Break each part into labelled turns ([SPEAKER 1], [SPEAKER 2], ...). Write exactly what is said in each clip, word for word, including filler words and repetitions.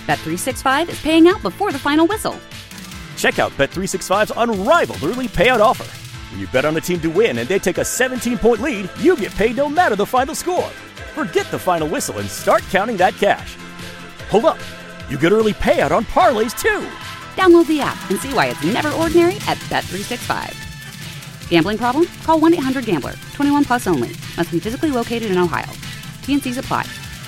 [SPEAKER 1] Bet three sixty-five is paying out before the final whistle.
[SPEAKER 2] Check out Bet three sixty-five's unrivaled early payout offer. When you bet on a team to win and they take a seventeen-point lead, you get paid no matter the final score. Forget the final whistle and start counting that cash. Hold up. You get early payout on parlays, too.
[SPEAKER 1] Download the app and see why it's never ordinary at Bet three sixty-five. Gambling problem? Call one eight hundred gambler. twenty-one plus only. Must be physically located in Ohio. T and C's apply.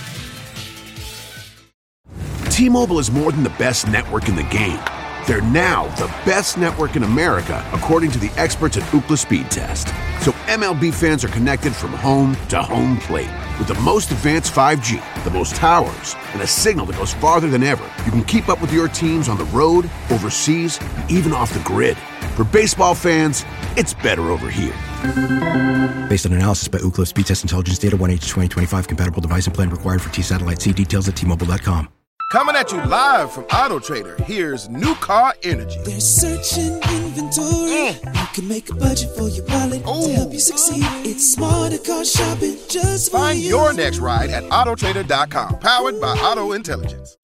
[SPEAKER 3] T-Mobile is more than the best network in the game. They're now the best network in America, according to the experts at Ookla Speed Test. So M L B fans are connected from home to home plate. With the most advanced five G, the most towers, and a signal that goes farther than ever, you can keep up with your teams on the road, overseas, and even off the grid. For baseball fans, it's better over here.
[SPEAKER 4] Based on analysis by Ookla Speed Test Intelligence Data, one H twenty twenty-five compatible device and plan required for T-Satellite. See details at T Mobile dot com.
[SPEAKER 5] Coming at you live from Auto Trader, here's New Car Energy.
[SPEAKER 6] They're searching inventory. Mm. You can make a budget for your wallet Ooh. to help you succeed. It's smarter car shopping just for
[SPEAKER 5] Find
[SPEAKER 6] you.
[SPEAKER 5] your next ride at auto trader dot com. Powered by Auto Intelligence.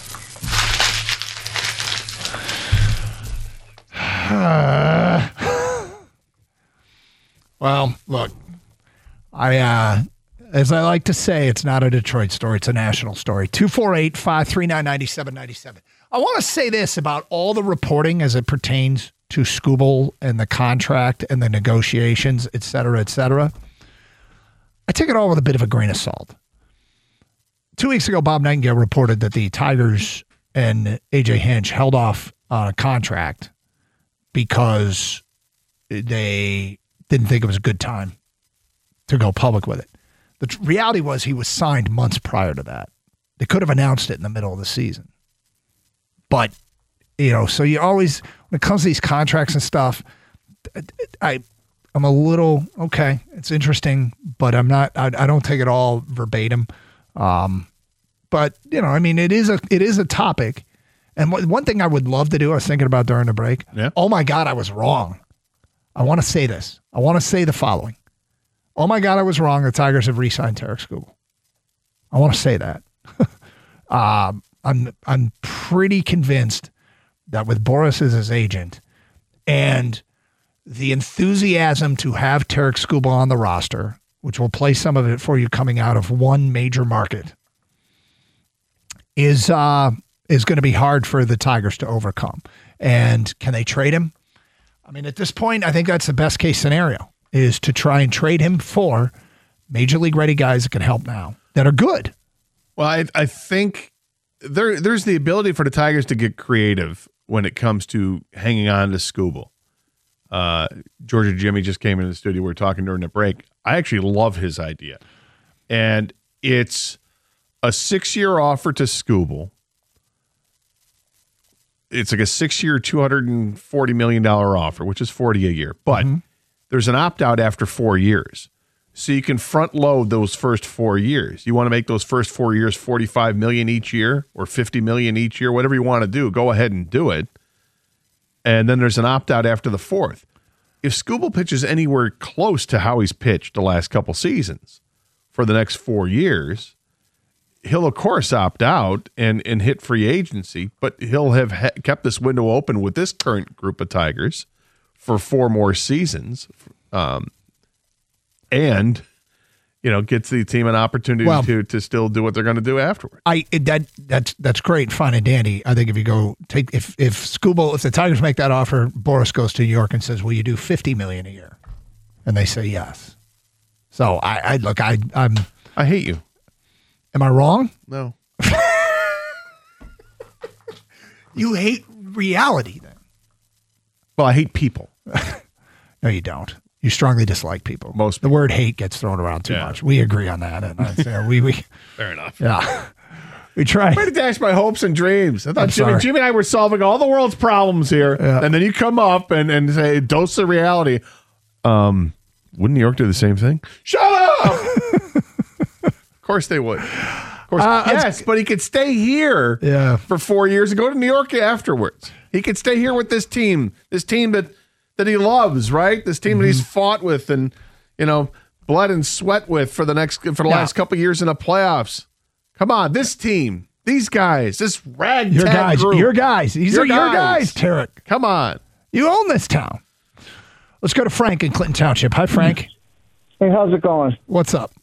[SPEAKER 7] Well, look, I, uh, as I like to say, it's not a Detroit story. It's a national story. two four eight, five three nine, nine seven nine seven. I want to say this about all the reporting as it pertains to Skubal and the contract and the negotiations, et cetera, et cetera. I take it all with a bit of a grain of salt. Two weeks ago, Bob Nightingale reported that the Tigers and A J Hinch held off on a contract because they didn't think it was a good time to go public with it. The t- reality was he was signed months prior to that. They could have announced it in the middle of the season. But, you know, so you always, when it comes to these contracts and stuff, I, I'm a little, okay, it's interesting, but I'm not, I, I don't take it all verbatim. Um, but, you know, I mean, it is a, it is a topic. And w- one thing I would love to do, I was thinking about during the break.
[SPEAKER 8] Yeah.
[SPEAKER 7] Oh my God, I was wrong. I want to say this. I want to say the following. Oh my God, I was wrong. The Tigers have re-signed Tarik Skubal. I want to say that. um, I'm I'm pretty convinced that with Boras as his agent and the enthusiasm to have Tarik Skubal on the roster, which will play some of it for you coming out of one major market, is uh, is going to be hard for the Tigers to overcome. And can they trade him? I mean, at this point, I think that's the best case scenario, is to try and trade him for major league ready guys that can help now, that are good.
[SPEAKER 8] Well, I, I think there there's the ability for the Tigers to get creative when it comes to hanging on to Skubal. Uh, Georgia Jimmy just came into the studio. We were talking during the break. I actually love his idea. And it's a six-year offer to Skubal. It's like a six-year, two hundred forty million dollars offer, which is forty a year. But mm-hmm. there's an opt-out after four years. So you can front-load those first four years. You want to make those first four years forty-five million dollars each year or fifty million dollars each year, whatever you want to do, go ahead and do it. And then there's an opt-out after the fourth. If Skubal pitches anywhere close to how he's pitched the last couple seasons for the next four years, he'll, of course, opt out and, and hit free agency, but he'll have ha- kept this window open with this current group of Tigers for four more seasons. Um, and, you know, gets the team an opportunity well, to to still do what they're going to do afterward.
[SPEAKER 7] I that that's that's great, fine and dandy. I think if you go take if if Skubal, if the Tigers make that offer, Boras goes to New York and says, "Will you do fifty million a year?" And they say yes. So I, I look, I I'm
[SPEAKER 8] I hate you.
[SPEAKER 7] Am I wrong?
[SPEAKER 8] No.
[SPEAKER 7] You hate reality, then.
[SPEAKER 8] Well, I hate people.
[SPEAKER 7] No, you don't. You strongly dislike people.
[SPEAKER 8] Most
[SPEAKER 7] people. The word hate gets thrown around too yeah. much. We agree on that. And that's, uh, we, we,
[SPEAKER 8] Fair enough.
[SPEAKER 7] Yeah. We try.
[SPEAKER 8] Way to dash my hopes and dreams. I thought
[SPEAKER 7] I'm
[SPEAKER 8] Jimmy,
[SPEAKER 7] sorry.
[SPEAKER 8] Jimmy and I were solving all the world's problems here.
[SPEAKER 7] Yeah.
[SPEAKER 8] And then you come up and, and say, dose of reality. Um, wouldn't New York do the same thing? Shut up! Of course they would. Of course, uh, yes, but he could stay here
[SPEAKER 7] yeah.
[SPEAKER 8] for four years and go to New York afterwards. He could stay here with this team, this team that, that he loves, right? This team mm-hmm. that he's fought with and, you know, blood and sweat with for the next for the yeah. last couple of years in the playoffs. Come on, this team. These guys, this ragtag
[SPEAKER 7] Your guys,
[SPEAKER 8] group.
[SPEAKER 7] your guys. These
[SPEAKER 8] Your
[SPEAKER 7] are your guys, Tarek.
[SPEAKER 8] Come on.
[SPEAKER 7] You own this town. Let's go to Frank in Clinton Township. Hi, Frank.
[SPEAKER 9] Hey, how's it going?
[SPEAKER 7] What's up?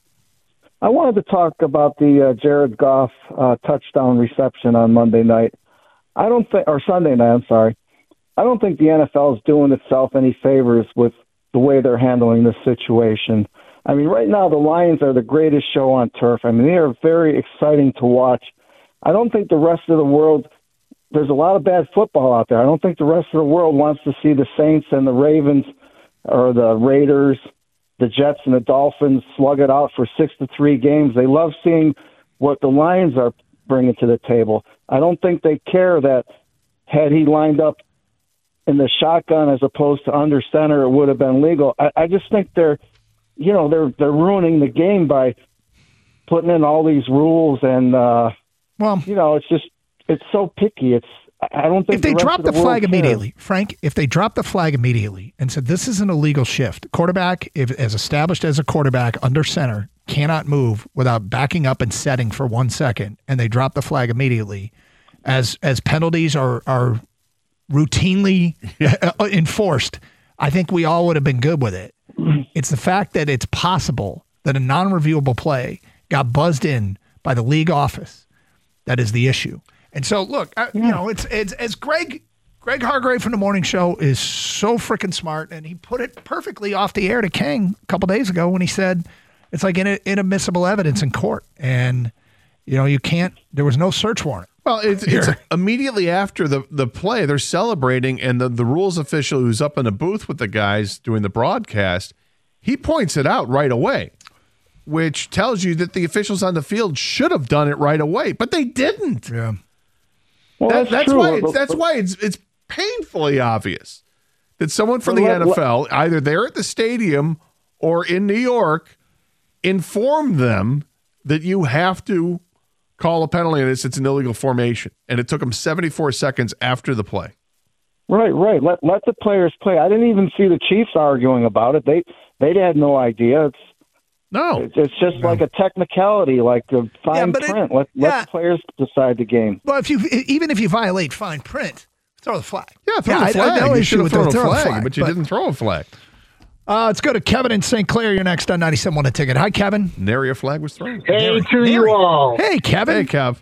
[SPEAKER 9] I wanted to talk about the uh, Jared Goff uh, touchdown reception on Monday night. I don't think, or Sunday night, I'm sorry. I don't think the N F L is doing itself any favors with the way they're handling this situation. I mean, right now the Lions are the greatest show on turf. I mean, they are very exciting to watch. I don't think the rest of the world, there's a lot of bad football out there. I don't think the rest of the world wants to see the Saints and the Ravens or the Raiders, the Jets and the Dolphins slug it out for six to three games. They love seeing what the Lions are bringing to the table. I don't think they care that had he lined up in the shotgun as opposed to under center, it would have been legal. I, I just think they're, you know, they're they're ruining the game by putting in all these rules, and uh,
[SPEAKER 7] well,
[SPEAKER 9] you know, it's just it's so picky. It's I don't think
[SPEAKER 7] if they
[SPEAKER 9] the
[SPEAKER 7] drop
[SPEAKER 9] the,
[SPEAKER 7] the flag
[SPEAKER 9] cares.
[SPEAKER 7] immediately, Frank, if they drop the flag immediately and said this is an illegal shift, quarterback, if as established as a quarterback under center, cannot move without backing up and setting for one second, and they drop the flag immediately, as as penalties are are routinely enforced, I think we all would have been good with it. It's the fact that it's possible that a non-reviewable play got buzzed in by the league office that is the issue. And so, look, I, you know, it's it's as Greg Greg Hargrave from the morning show is so freaking smart, and he put it perfectly off the air to King a couple days ago when he said it's like in, inadmissible evidence in court, and you know you can't. There was no search warrant.
[SPEAKER 8] Well, it's, it's immediately after the, the play, they're celebrating, and the, the rules official who's up in the booth with the guys doing the broadcast, he points it out right away, which tells you that the officials on the field should have done it right away, but they didn't.
[SPEAKER 7] Yeah.
[SPEAKER 9] Well,
[SPEAKER 8] that,
[SPEAKER 9] that's
[SPEAKER 8] that's
[SPEAKER 9] true.
[SPEAKER 8] why it's, that's why it's it's painfully obvious that someone from
[SPEAKER 9] Well,
[SPEAKER 8] the
[SPEAKER 9] let-
[SPEAKER 8] N F L, either there at the stadium or in New York, informed them that you have to call a penalty on this. It's an illegal formation, and it took them seventy-four seconds after the play.
[SPEAKER 9] Right, right. Let let the players play. I didn't even see the Chiefs arguing about it. They they had no idea. It's
[SPEAKER 8] no.
[SPEAKER 9] It's, it's just no. like a technicality, like a fine
[SPEAKER 7] but it-
[SPEAKER 9] print. let
[SPEAKER 7] yeah.
[SPEAKER 9] let the players decide the game.
[SPEAKER 7] Well, if you even if you violate fine print, throw the flag.
[SPEAKER 8] Yeah, throw
[SPEAKER 7] Yeah,
[SPEAKER 8] the flag.
[SPEAKER 7] I- I no
[SPEAKER 8] you
[SPEAKER 7] issue
[SPEAKER 8] should have
[SPEAKER 7] with
[SPEAKER 8] thrown
[SPEAKER 7] the-
[SPEAKER 8] a
[SPEAKER 7] throw a
[SPEAKER 8] flag,
[SPEAKER 7] flag,
[SPEAKER 8] but you
[SPEAKER 7] but-
[SPEAKER 8] didn't throw a flag.
[SPEAKER 7] Uh, let's go to Kevin in Saint Clair. You're next on ninety-seven point one A Ticket. Hi, Kevin.
[SPEAKER 8] Nary a flag was thrown.
[SPEAKER 10] Hey
[SPEAKER 7] Nary.
[SPEAKER 10] to
[SPEAKER 7] Nary.
[SPEAKER 10] you all.
[SPEAKER 7] Hey, Kevin.
[SPEAKER 8] Hey, Kev.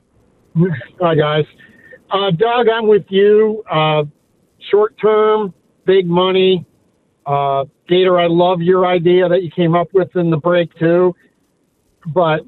[SPEAKER 10] Hi, guys. Uh, Doug, I'm with you. Uh, short term, big money. Uh, Gator, I love your idea that you came up with in the break, too. But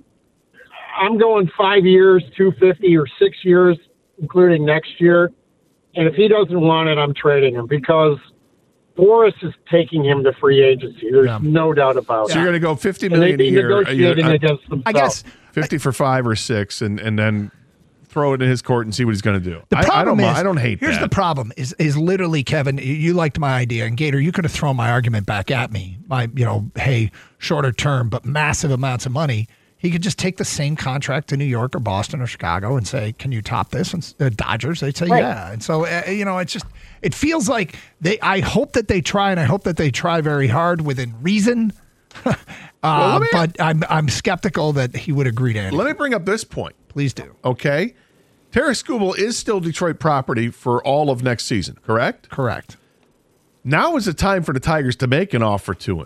[SPEAKER 10] I'm going five years, two hundred fifty or six years, including next year. And if he doesn't want it, I'm trading him because Boris is taking him to free agency. There's
[SPEAKER 7] Yeah.
[SPEAKER 10] no doubt about
[SPEAKER 8] So
[SPEAKER 10] it.
[SPEAKER 8] you're going to go fifty
[SPEAKER 10] And
[SPEAKER 8] million
[SPEAKER 10] they'd
[SPEAKER 8] a
[SPEAKER 10] be
[SPEAKER 8] year. a year
[SPEAKER 10] negotiating
[SPEAKER 8] uh,
[SPEAKER 10] against themselves.
[SPEAKER 7] I guess
[SPEAKER 8] fifty for five or six, and, and then throw it in his court and see what he's going to do.
[SPEAKER 7] the
[SPEAKER 8] I,
[SPEAKER 7] problem
[SPEAKER 8] I don't.
[SPEAKER 7] is,
[SPEAKER 8] I don't hate
[SPEAKER 7] here's
[SPEAKER 8] that.
[SPEAKER 7] the problem: is is literally, Kevin. You, you liked my idea, and Gator, you could have thrown my argument back at me. My, you know, hey, shorter term, but massive amounts of money. He could just take the same contract to New York or Boston or Chicago and say, "Can you top this?" And uh, Dodgers, they'd say,
[SPEAKER 10] Right.
[SPEAKER 7] "Yeah." And so, uh, you know, it's just, it feels like they. I hope that they try, and I hope that they try very hard within reason. uh,
[SPEAKER 8] let me-
[SPEAKER 7] but I'm I'm skeptical that he would agree to anything.
[SPEAKER 8] Let me bring up this point.
[SPEAKER 7] Please do.
[SPEAKER 8] Okay, Terry Skubal is still Detroit property for all of next season. Correct.
[SPEAKER 7] Correct.
[SPEAKER 8] Now is the time for the Tigers to make an offer to him,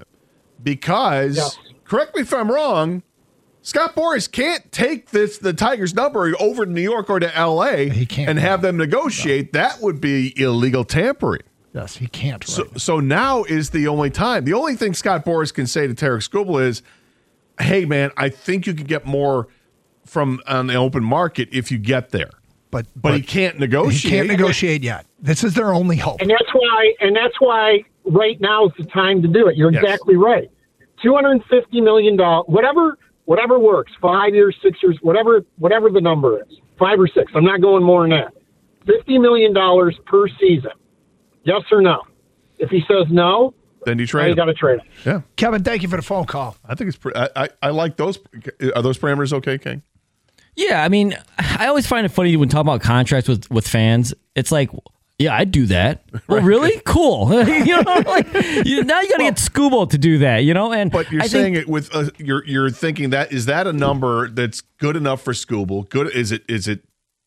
[SPEAKER 8] because
[SPEAKER 10] Yes.
[SPEAKER 8] correct me if I'm wrong, Scott Boras can't take this the Tigers number over to New York or to L A
[SPEAKER 7] He can't,
[SPEAKER 8] and have
[SPEAKER 7] no.
[SPEAKER 8] them negotiate. That would be illegal tampering.
[SPEAKER 7] Yes, he can't.
[SPEAKER 8] So,
[SPEAKER 7] right.
[SPEAKER 8] so now is the only time. The only thing Scott Boras can say to Tarek Skubal is, "Hey, man, I think you could get more from on the open market if you get there."
[SPEAKER 7] But
[SPEAKER 8] But, he can't negotiate.
[SPEAKER 7] He can't negotiate yet. This is their only hope.
[SPEAKER 10] And that's why, and that's why right now is the time to do it. You're
[SPEAKER 8] Yes.
[SPEAKER 10] exactly right. two hundred fifty million dollars, whatever, whatever works. Five years, six years, whatever, whatever the number is. Five or six. I'm not going more than that. Fifty million dollars per season. Yes or no? If he says no,
[SPEAKER 8] Then you
[SPEAKER 10] now
[SPEAKER 8] trade
[SPEAKER 10] you
[SPEAKER 8] him.
[SPEAKER 10] got to trade him.
[SPEAKER 8] Yeah,
[SPEAKER 7] Kevin, thank you for the phone call.
[SPEAKER 8] I think it's. Pre- I, I I like those. Are those parameters okay, King?
[SPEAKER 11] Yeah, I mean, I always find it funny when talking about contracts with, with fans. It's like, yeah, I'd do that. Well, really? Cool. you know, like you, now you got to get Skubal to do that. You know, and
[SPEAKER 8] But you're
[SPEAKER 11] I
[SPEAKER 8] saying
[SPEAKER 11] think,
[SPEAKER 8] it with uh, you're you're thinking that is that a number that's good enough for Skubal? Good is it is it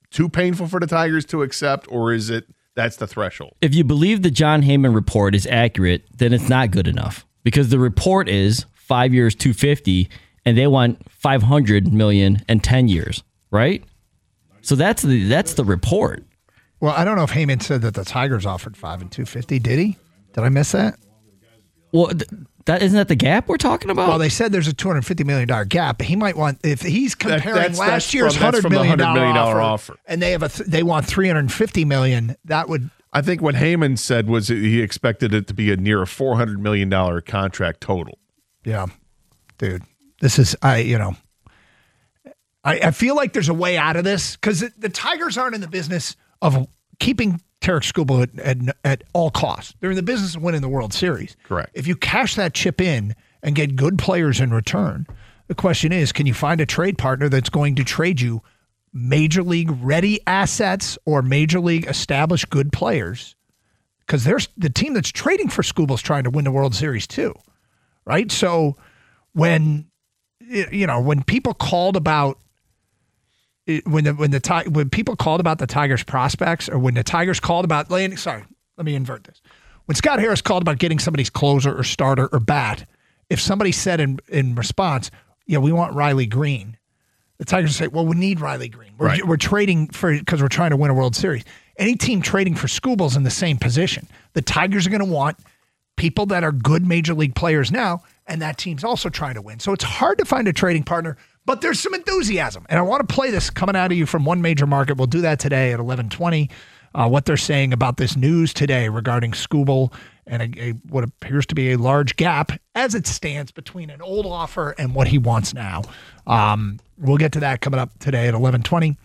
[SPEAKER 8] too painful for the Tigers to accept, or is it that's the threshold?
[SPEAKER 11] If you believe the John Heyman report is accurate, then it's not good enough because the report is five years, two fifty, and they want five hundred million and ten years, right? So that's the that's the report.
[SPEAKER 7] Well, I don't know if Heyman said that the Tigers offered five and two fifty. Did he? Did I miss that?
[SPEAKER 11] Well, th- that isn't that the gap we're talking about?
[SPEAKER 7] Well, they said there's a two hundred fifty million dollars gap, but he might want, if he's comparing
[SPEAKER 8] That- that's-
[SPEAKER 7] last
[SPEAKER 8] that's
[SPEAKER 7] year's
[SPEAKER 8] from- that's
[SPEAKER 7] $100
[SPEAKER 8] from the
[SPEAKER 7] million,
[SPEAKER 8] $one hundred million
[SPEAKER 7] offer,
[SPEAKER 8] offer.
[SPEAKER 7] and they have a th- they want three hundred fifty million dollars, that would.
[SPEAKER 8] I think what Heyman said was that he expected it to be a near a four hundred million dollars contract total.
[SPEAKER 7] Yeah, dude, this is, I, you know, I, I feel like there's a way out of this because the, the Tigers aren't in the business of keeping Tarek Skubal at, at, at all costs. They're in the business of winning the World Series.
[SPEAKER 8] Correct.
[SPEAKER 7] If you cash that chip in and get good players in return, the question is, can you find a trade partner that's going to trade you major league ready assets or major league established good players? Because there's the team that's trading for Skubal's trying to win the World Series too, right? So when, you know, when people called about When the when the when people called about the Tigers prospects, or when the Tigers called about landing, sorry, let me invert this. When Scott Harris called about getting somebody's closer or starter or bat, if somebody said in in response, "Yeah, we want Riley Green," the Tigers would say, "Well, we need Riley Green. We're
[SPEAKER 8] Right.
[SPEAKER 7] we're trading for because we're trying to win a World Series." Any team trading for Skubal's in the same position. The Tigers are going to want people that are good major league players now, and that team's also trying to win. So it's hard to find a trading partner. But there's some enthusiasm, and I want to play this coming out of you from one major market. We'll do that today at eleven twenty, uh, what they're saying about this news today regarding Skubal and a, a, what appears to be a large gap as it stands between an old offer and what he wants now. Um, we'll get to that coming up today at eleven twenty.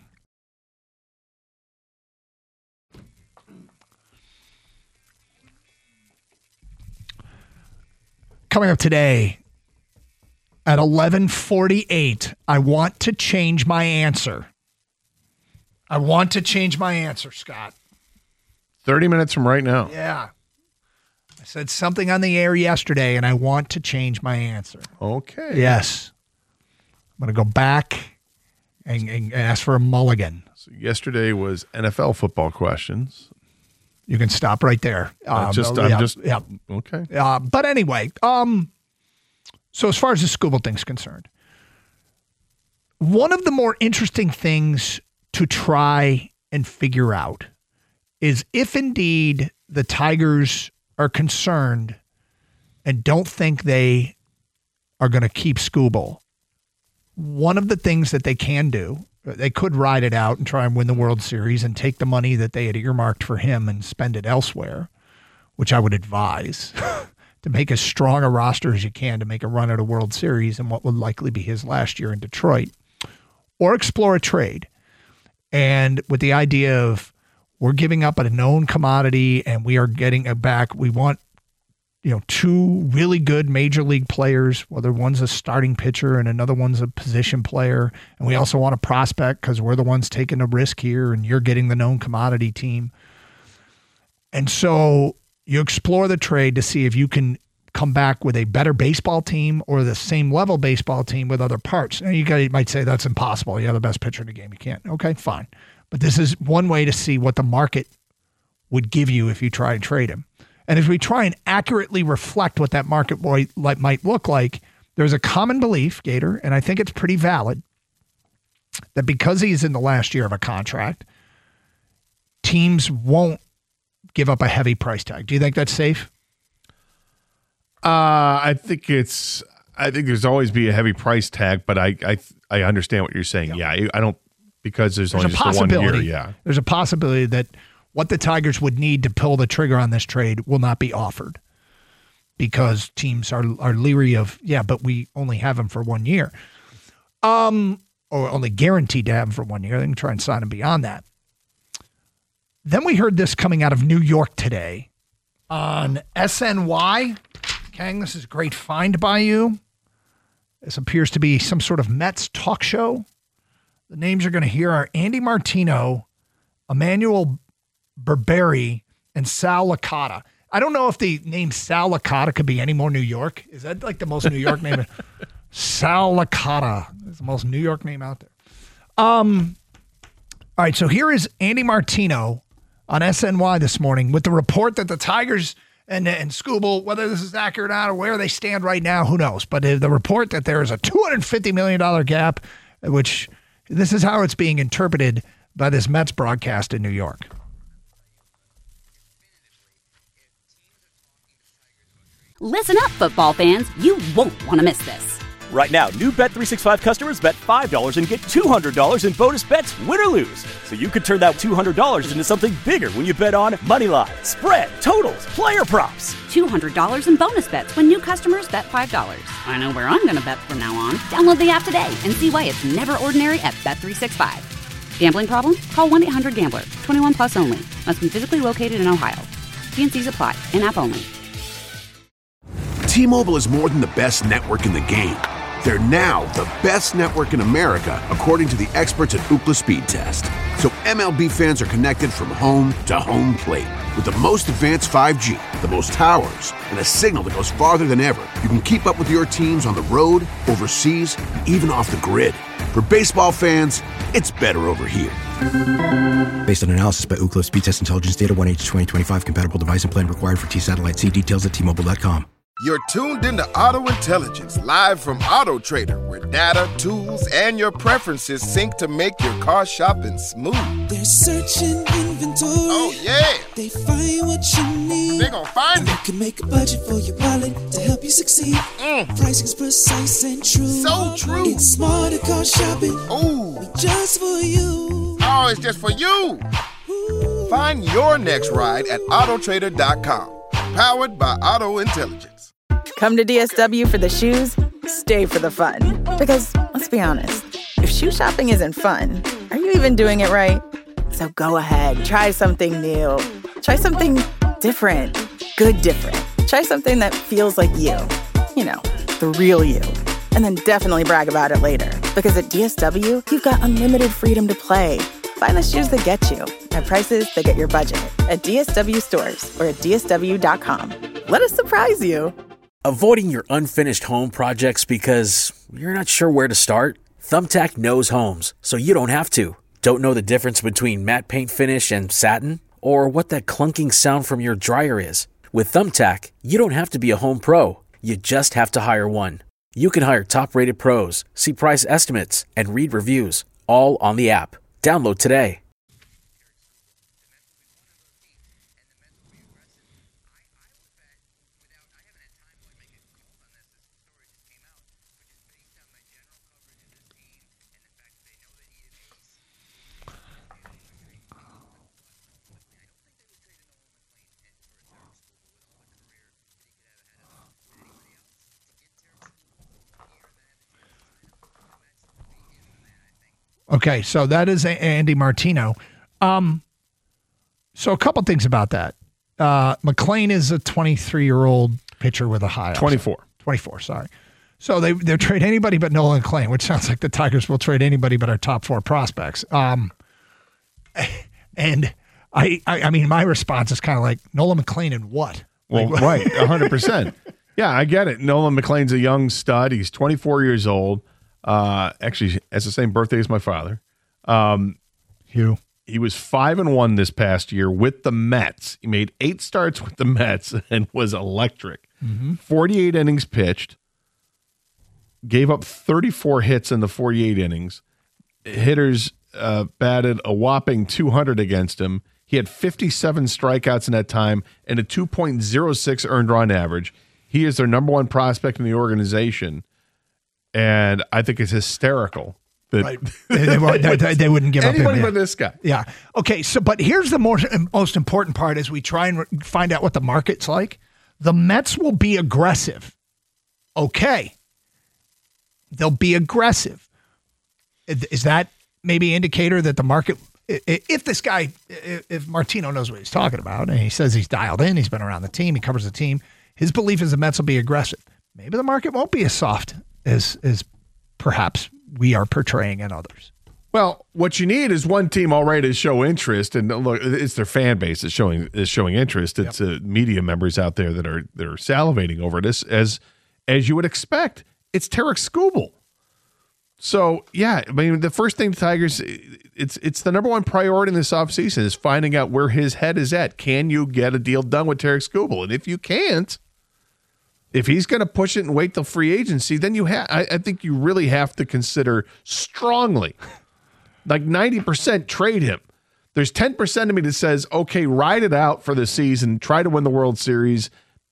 [SPEAKER 7] Coming up today, at eleven forty-eight, I want to change my answer. I want to change my answer, Scott.
[SPEAKER 8] thirty minutes from right now.
[SPEAKER 7] Yeah. I said something on the air yesterday, and I want to change my answer.
[SPEAKER 8] Okay.
[SPEAKER 7] Yes. I'm going to go back and, and ask for a mulligan.
[SPEAKER 8] So yesterday was N F L football questions.
[SPEAKER 7] You can stop right there.
[SPEAKER 8] Uh,
[SPEAKER 7] Um,
[SPEAKER 8] just,
[SPEAKER 7] yeah,
[SPEAKER 8] I'm just,
[SPEAKER 7] yeah.
[SPEAKER 8] okay.
[SPEAKER 7] Uh, but anyway, um, so as far as the Skubal thing's concerned, one of the more interesting things to try and figure out is if indeed the Tigers are concerned and don't think they are going to keep Skubal. One of the things that they can do, they could ride it out and try and win the World Series and take the money that they had earmarked for him and spend it elsewhere, which I would advise to make as strong a roster as you can to make a run at a World Series in what would likely be his last year in Detroit, or explore a trade. And with the idea of we're giving up a known commodity and we are getting it back, we want, you know, two really good major league players, whether one's a starting pitcher and another one's a position player. And we also want a prospect because we're the ones taking a risk here and you're getting the known commodity team. And so you explore the trade to see if you can come back with a better baseball team or the same level baseball team with other parts. And you, guys might say that's impossible. You have the best pitcher in the game. You can't. Okay, fine. But this is one way to see what the market would give you if you try and trade him. And as we try and accurately reflect what that market boy might look like, there's a common belief, Gator, and I think it's pretty valid, that because he's in the last year of a contract, teams won't give up a heavy price tag. Do you think that's safe?
[SPEAKER 8] Uh, I think it's. I think there's always be a heavy price tag, but I I, I understand what you're saying. Yeah, yeah I, I don't because there's,
[SPEAKER 7] there's
[SPEAKER 8] only
[SPEAKER 7] a
[SPEAKER 8] just the one year.
[SPEAKER 7] possibility.
[SPEAKER 8] Yeah,
[SPEAKER 7] there's a possibility that what the Tigers would need to pull the trigger on this trade will not be offered because teams are are leery of, yeah, but we only have him for one year. Um, or only guaranteed to have him for one year. They can try and sign him beyond that. Then we heard this coming out of New York today on S N Y. Kang, this is a great find by you. This appears to be some sort of Mets talk show. The names you're going to hear are Andy Martino, Emmanuel Berberi, and Sal Licata. I don't know if the name Sal Licata could be any more New York. Is that like the most New York name? Sal Licata is the most New York name out there. Um, All right, so here is Andy Martino on S N Y this morning with the report that the Tigers and, and Scooble, whether this is accurate or not, or where they stand right now, who knows? But the report that there is a two hundred fifty million dollars gap, which this is how it's being interpreted by this Mets broadcast in New York.
[SPEAKER 1] Listen up, football fans. You won't want to miss this.
[SPEAKER 2] Right now, new Bet three sixty-five customers bet five dollars and get two hundred dollars in bonus bets, win or lose. So you could turn that two hundred dollars into something bigger when you bet on money line, spread, totals, player props.
[SPEAKER 1] two hundred dollars in bonus bets when new customers bet five dollars. I know where I'm going to bet from now on. Download the app today and see why it's never ordinary at Bet three sixty-five. Gambling problem? Call one eight hundred gambler. twenty-one plus only. Must be physically located in Ohio. T and C's apply. In-app only.
[SPEAKER 3] T-Mobile is more than the best network in the game. They're now the best network in America, according to the experts at Ookla Speed Test. So M L B fans are connected from home to home plate. With the most advanced five G, the most towers, and a signal that goes farther than ever, you can keep up with your teams on the road, overseas, and even off the grid. For baseball fans, it's better over here.
[SPEAKER 4] Based on analysis by Ookla Speed Test Intelligence Data, one H twenty twenty-five compatible device and plan required for T-Satellite. See details at T Mobile dot com.
[SPEAKER 5] You're tuned into Auto Intelligence, live from Auto Trader, where data, tools, and your preferences sync to make your car shopping smooth.
[SPEAKER 6] They're searching inventory.
[SPEAKER 5] Oh, yeah.
[SPEAKER 6] They find what you need.
[SPEAKER 5] They're gonna find
[SPEAKER 6] and
[SPEAKER 5] it.
[SPEAKER 6] You can make a budget for your wallet to help you succeed.
[SPEAKER 5] Mm.
[SPEAKER 6] Pricing's precise and true.
[SPEAKER 5] So true.
[SPEAKER 6] It's smarter car shopping.
[SPEAKER 5] Ooh.
[SPEAKER 6] Just for you.
[SPEAKER 5] Oh, it's just for you. Ooh. Find your next ride at auto trader dot com. Powered by Auto Intelligence.
[SPEAKER 12] Come to D S W for the shoes, stay for the fun. Because, let's be honest, if shoe shopping isn't fun, are you even doing it right? So go ahead, try something new. Try something different. Good different. Try something that feels like you. You know, the real you. And then definitely brag about it later. Because at D S W, you've got unlimited freedom to play. Find the shoes that get you at prices that get your budget at D S W stores or at D S W dot com. Let us surprise you.
[SPEAKER 13] Avoiding your unfinished home projects because you're not sure where to start? Thumbtack knows homes, so you don't have to. Don't know the difference between matte paint finish and satin? Or what that clunking sound from your dryer is? With Thumbtack, you don't have to be a home pro. You just have to hire one. You can hire top-rated pros, see price estimates, and read reviews, all on the app. Download today.
[SPEAKER 7] Okay, so that is Andy Martino. Um, so a couple things about that. Uh, McClain is a twenty-three-year-old pitcher with a high.
[SPEAKER 8] twenty-four.
[SPEAKER 7] twenty-four, sorry. So they they trade anybody but Nolan McClain, which sounds like the Tigers will trade anybody but our top four prospects. Um, and I, I I mean, my response is kind of like, Nolan McClain and what?
[SPEAKER 8] Well,
[SPEAKER 7] like,
[SPEAKER 8] right, one hundred percent. Yeah, I get it. Nolan McClain's a young stud. He's twenty-four years old. Uh, actually, has the same birthday as my father. Um,
[SPEAKER 7] Hugh.
[SPEAKER 8] He was five and one this past year with the Mets. He made eight starts with the Mets and was electric.
[SPEAKER 7] Mm-hmm.
[SPEAKER 8] forty-eight innings pitched. Gave up thirty-four hits in the forty-eight innings. Hitters uh, batted a whopping two hundred against him. He had fifty-seven strikeouts in that time and a two point oh six earned run average. He is their number one prospect in the organization. And I think it's hysterical that
[SPEAKER 7] right. they, they, they, they wouldn't give up
[SPEAKER 8] anybody
[SPEAKER 7] him,
[SPEAKER 8] but
[SPEAKER 7] yeah.
[SPEAKER 8] this guy.
[SPEAKER 7] Yeah. Okay. So, but here's the more, most important part as we try and re- find out what the market's like. The Mets will be aggressive. Okay. They'll be aggressive. Is that maybe an indicator that the market, if this guy, if Martino knows what he's talking about and he says he's dialed in, he's been around the team, he covers the team, his belief is the Mets will be aggressive. Maybe the market won't be as soft as as perhaps we are portraying in others.
[SPEAKER 8] Well, what you need is one team already to show interest, and look, it's their fan base that's showing is showing interest. It's yep. uh, media members out there that are that are salivating over this, as as you would expect. It's Tarik Skubal. So, yeah, I mean, the first thing the Tigers, it's it's the number one priority in this offseason is finding out where his head is at. Can you get a deal done with Tarik Skubal? And if you can't, if he's going to push it and wait till free agency, then you have. I, I think you really have to consider strongly, like ninety percent trade him. There's ten percent of me that says, okay, ride it out for the season, try to win the World Series,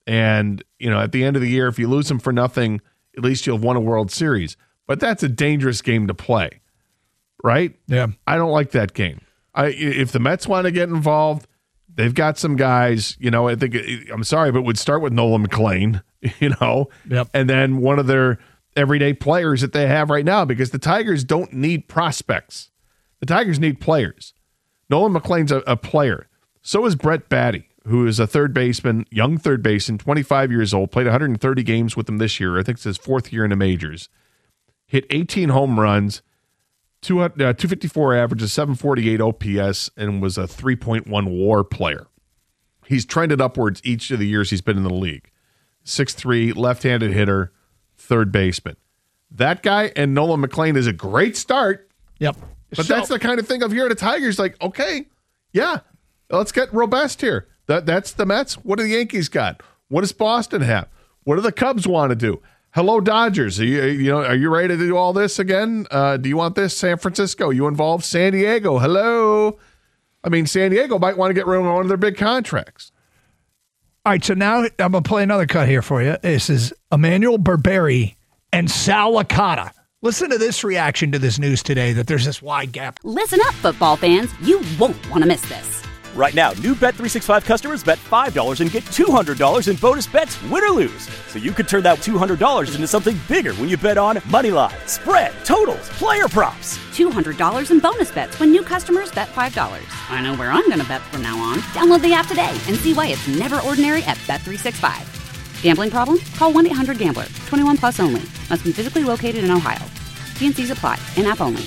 [SPEAKER 8] and you know, at the end of the year, if you lose him for nothing, at least you'll have won a World Series. But that's a dangerous game to play, right?
[SPEAKER 7] Yeah.
[SPEAKER 8] I don't like that game. I if the Mets want to get involved, they've got some guys. You know, I think I'm sorry, but it would start with Nolan McLean. You know,
[SPEAKER 7] yep.
[SPEAKER 8] And then one of their everyday players that they have right now, because the Tigers don't need prospects. The Tigers need players. Nolan McLean's a, a player. So is Brett Batty, who is a third baseman, young third baseman, twenty-five years old, played one hundred thirty games with them this year. I think it's his fourth year in the majors. Hit eighteen home runs, two, uh, two fifty-four average, a seven forty-eight O P S, and was a three point one WAR player. He's trended upwards each of the years he's been in the league. six three, left-handed hitter, third baseman. That guy and Nolan McLean is a great start.
[SPEAKER 7] Yep.
[SPEAKER 8] But
[SPEAKER 7] So-
[SPEAKER 8] that's the kind of thing of here at the Tigers, like, okay, yeah, let's get robust here. That That's the Mets. What do the Yankees got? What does Boston have? What do the Cubs want to do? Hello, Dodgers. Are you, you know, are you ready to do all this again? Uh, do you want this? San Francisco, you involved? San Diego, hello. I mean, San Diego might want to get rid of one of their big contracts.
[SPEAKER 7] All right, so now I'm going to play another cut here for you. This is Emmanuel Berberi and Sal Licata. Listen to this reaction to this news today that there's this wide gap.
[SPEAKER 1] Listen up, football fans. You won't want to miss this.
[SPEAKER 2] Right now, new Bet three sixty-five customers bet five dollars and get two hundred dollars in bonus bets, win or lose. So you could turn that two hundred dollars into something bigger when you bet on moneyline, spread, totals, player props.
[SPEAKER 1] two hundred dollars in bonus bets when new customers bet five dollars. I know where I'm going to bet from now on. Download the app today and see why it's never ordinary at Bet three sixty-five. Gambling problem? Call one eight hundred gambler. twenty-one plus only. Must be physically located in Ohio. T and C's apply. In-app only.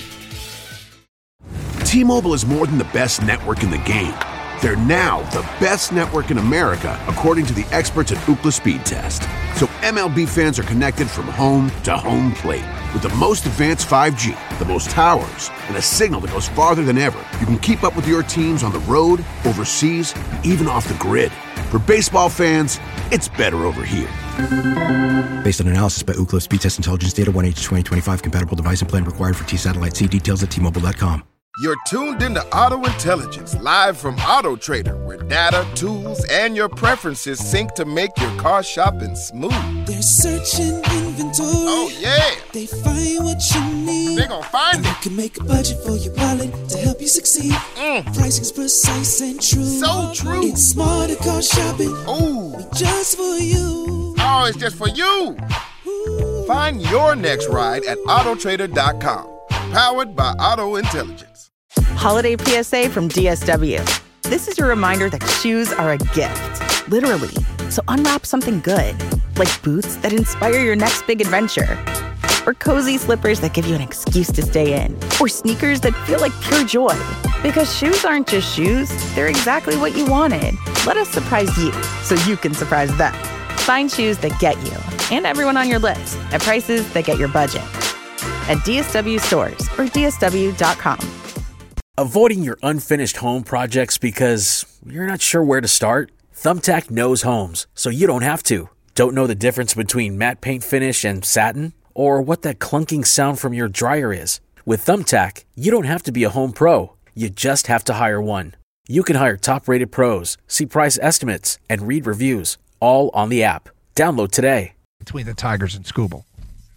[SPEAKER 3] T-Mobile is more than the best network in the game. They're now the best network in America, according to the experts at Ookla Speed Test. So M L B fans are connected from home to home plate. With the most advanced five G, the most towers, and a signal that goes farther than ever, you can keep up with your teams on the road, overseas, and even off the grid. For baseball fans, it's better over here.
[SPEAKER 4] Based on analysis by Ookla Speed Test Intelligence Data, one H twenty twenty-five compatible device and plan required for T-Satellite. See details at T Mobile dot com.
[SPEAKER 5] You're tuned into Auto Intelligence, live from Auto Trader, where data, tools, and your preferences sync to make your car shopping smooth.
[SPEAKER 6] They're searching inventory.
[SPEAKER 5] Oh, yeah.
[SPEAKER 6] They find what you need.
[SPEAKER 5] They gon' find
[SPEAKER 6] and
[SPEAKER 5] it.
[SPEAKER 6] You can make a budget for your wallet to help you succeed.
[SPEAKER 5] Mm.
[SPEAKER 6] Pricing's precise and true.
[SPEAKER 5] So true.
[SPEAKER 6] It's smarter car shopping.
[SPEAKER 5] Ooh.
[SPEAKER 6] Just for you.
[SPEAKER 5] Oh, it's just for you. Ooh. Find your next ride at Auto Trader dot com. Powered by Auto Intelligence.
[SPEAKER 12] Holiday P S A from D S W. This is your reminder that shoes are a gift, literally. So unwrap something good, like boots that inspire your next big adventure, or cozy slippers that give you an excuse to stay in, or sneakers that feel like pure joy. Because shoes aren't just shoes, they're exactly what you wanted. Let us surprise you so you can surprise them. Find shoes that get you and everyone on your list at prices that get your budget. At D S W stores or D S W dot com.
[SPEAKER 13] Avoiding your unfinished home projects because you're not sure where to start? Thumbtack knows homes, so you don't have to. Don't know the difference between matte paint finish and satin? Or what that clunking sound from your dryer is? With Thumbtack, you don't have to be a home pro. You just have to hire one. You can hire top-rated pros, see price estimates, and read reviews, all on the app. Download today.
[SPEAKER 7] Between the Tigers and Skubal.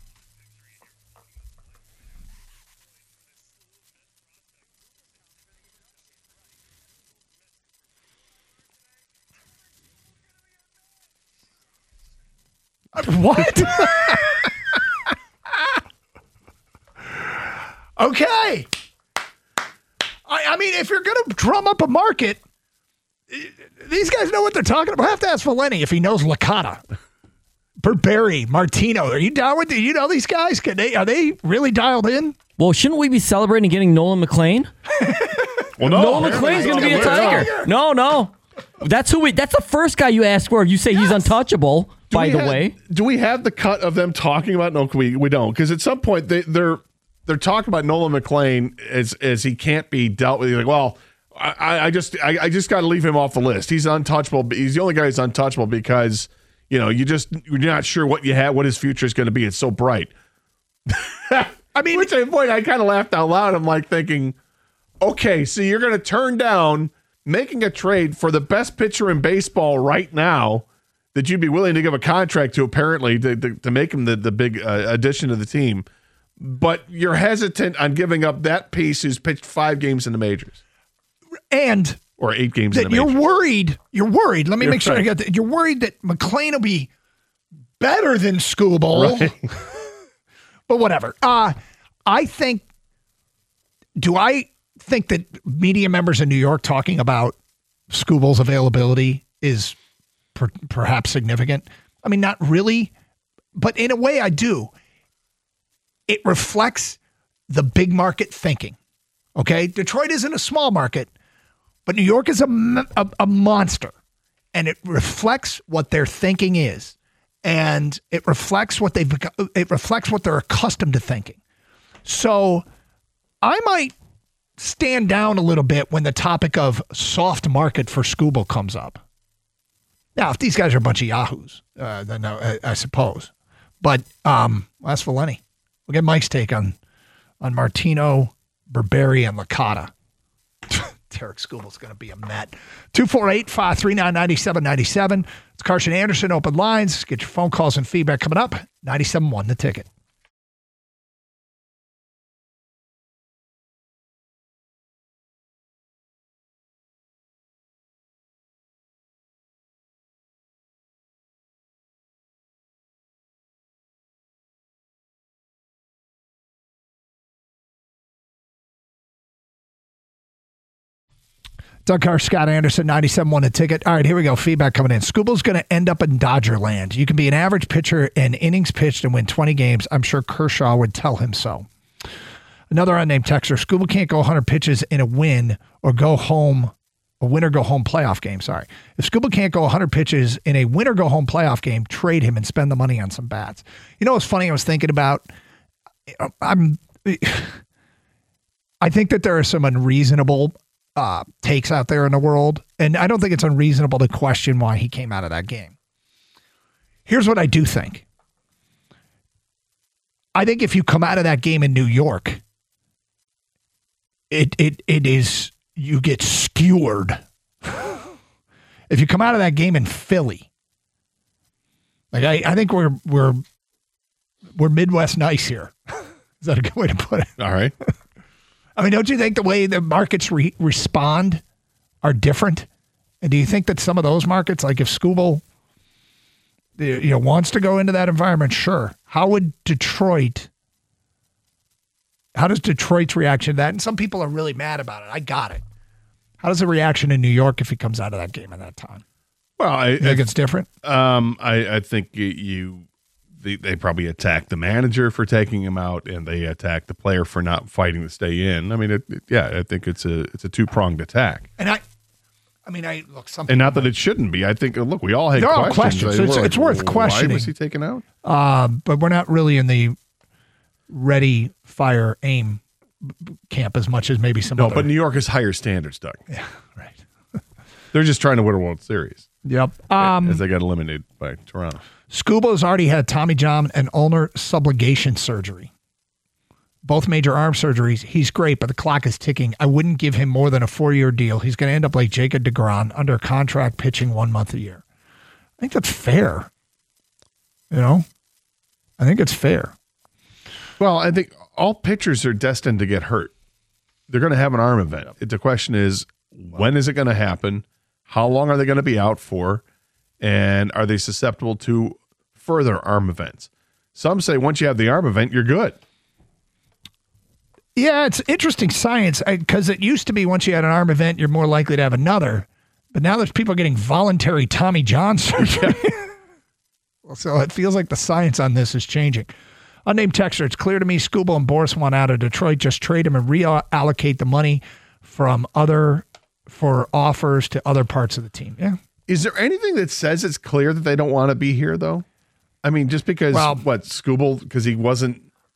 [SPEAKER 7] What? Okay. I, I mean, if you're going to drum up a market, these guys know what they're talking about. We'll have to ask Valeni if he knows Licata. Berberi, Martino. Are you down with it? You know these guys? Can they, are they really dialed in?
[SPEAKER 11] Well, shouldn't we be celebrating getting Nolan McLean?
[SPEAKER 8] Well, no.
[SPEAKER 11] Nolan McLean's going to be a Tiger. No, no. That's who we. That's the first guy you ask for. You say yes. He's untouchable.
[SPEAKER 8] Do
[SPEAKER 11] by the
[SPEAKER 8] have,
[SPEAKER 11] way,
[SPEAKER 8] do we have the cut of them talking about? No, we we don't, because at some point they, they're they're talking about Nolan McLean as as he can't be dealt with. He's like, well, I, I just I, I just got to leave him off the list. He's untouchable. He's the only guy who's untouchable because you know you just you're not sure what you have, what his future is going to be. It's so bright.
[SPEAKER 7] I mean,
[SPEAKER 8] which point I kind of laughed out loud. I'm like thinking, okay, so you're going to turn down making a trade for the best pitcher in baseball right now that you'd be willing to give a contract to, apparently, to, to, to make him the, the big uh, addition to the team. But you're hesitant on giving up that piece who's pitched five games in the majors.
[SPEAKER 7] And
[SPEAKER 8] or eight games
[SPEAKER 7] that
[SPEAKER 8] in the
[SPEAKER 7] you're
[SPEAKER 8] majors.
[SPEAKER 7] worried. You're worried. Let me
[SPEAKER 8] You're
[SPEAKER 7] make sure
[SPEAKER 8] right.
[SPEAKER 7] I got that. You're worried that McLean will be better than Skubal.
[SPEAKER 8] Right.
[SPEAKER 7] But whatever. Uh, I think, do I think that media members in New York talking about Skubal's availability is per, perhaps significant? I mean, not really, but in a way I do. It reflects the big market thinking. Okay? Detroit isn't a small market, but New York is a, a, a monster, and it reflects what their thinking is. And it reflects what they've it reflects what they're accustomed to thinking. So I might stand down a little bit when the topic of soft market for Skubal comes up. Now, if these guys are a bunch of yahoos, uh, then I, I suppose. But um, ask Valeni. We'll get Mike's take on on Martino, Berberi, and Licata. Derek Skubal's going to be a Met. two four eight, five three nine, nine seven nine seven. It's Carson Anderson, open lines. Get your phone calls and feedback coming up. ninety-seven point one The Ticket. Doug Carr, Scott Anderson, ninety-seven point one The Ticket. All right, here we go. Feedback coming in. Skubal's going to end up in Dodger land. You can be an average pitcher in innings pitched and win twenty games. I'm sure Kershaw would tell him so. Another unnamed texter. Skubal can't go one hundred pitches in a win or go home, a win or go home playoff game. Sorry. If Skubal can't go one hundred pitches in a win or go home playoff game, trade him and spend the money on some bats. You know what's funny? I was thinking about, I'm, I think that there are some unreasonable Uh, takes out there in the world. And I don't think it's unreasonable to question why he came out of that game. Here's what I do think. I think if you come out of that game in New York, it it it is, you get skewered. If you come out of that game in Philly, like I, I think we're we're we're Midwest nice here. Is that a good way to put it?
[SPEAKER 8] All right.
[SPEAKER 7] I mean, don't you think the way the markets re- respond are different? And do you think that some of those markets, like if Skubal, you know, wants to go into that environment, sure. How would Detroit, how does Detroit's reaction to that? And some people are really mad about it. I got it. How does the reaction in New York if he comes out of that game at that time?
[SPEAKER 8] Well, I
[SPEAKER 7] you think
[SPEAKER 8] I,
[SPEAKER 7] it's different.
[SPEAKER 8] Um, I, I think you, you they, they probably attack the manager for taking him out, and they attack the player for not fighting to stay in. I mean, it, it, yeah, I think it's a it's a two pronged attack.
[SPEAKER 7] And I, I mean, I look some,
[SPEAKER 8] and not that it shouldn't be. I think look, we all had
[SPEAKER 7] there
[SPEAKER 8] questions.
[SPEAKER 7] are questions.
[SPEAKER 8] I,
[SPEAKER 7] It's,
[SPEAKER 8] like,
[SPEAKER 7] it's worth questioning.
[SPEAKER 8] Why was he taken out?
[SPEAKER 7] Um, but we're not really in the ready, fire, aim camp as much as maybe some.
[SPEAKER 8] No,
[SPEAKER 7] other.
[SPEAKER 8] but New York has higher standards, Doug.
[SPEAKER 7] Yeah, right.
[SPEAKER 8] They're just trying to win a World Series.
[SPEAKER 7] Yep. Um,
[SPEAKER 8] as they got eliminated by Toronto.
[SPEAKER 7] Skubal already had Tommy John and ulnar subluxation surgery. Both major arm surgeries. He's great, but the clock is ticking. I wouldn't give him more than a four-year deal. He's going to end up like Jacob deGrom, under contract, pitching one month a year. I think that's fair. You know? I think it's fair.
[SPEAKER 8] Well, I think all pitchers are destined to get hurt. They're going to have an arm event. The question is, when is it going to happen? How long are they going to be out for? And are they susceptible to further arm events? Some say once you have the arm event, you're good.
[SPEAKER 7] Yeah, it's interesting science because it used to be once you had an arm event, you're more likely to have another. But now there's people getting voluntary Tommy John surgery. So it feels like the science on this is changing. Unnamed texter, it's clear to me Skubal and Boris want out of Detroit. Just trade him and reallocate the money from other for offers to other parts of the team. Yeah.
[SPEAKER 8] Is there anything that says it's clear that they don't want to be here, though? I mean, just because,
[SPEAKER 7] well,
[SPEAKER 8] what, Skubal, because he wasn't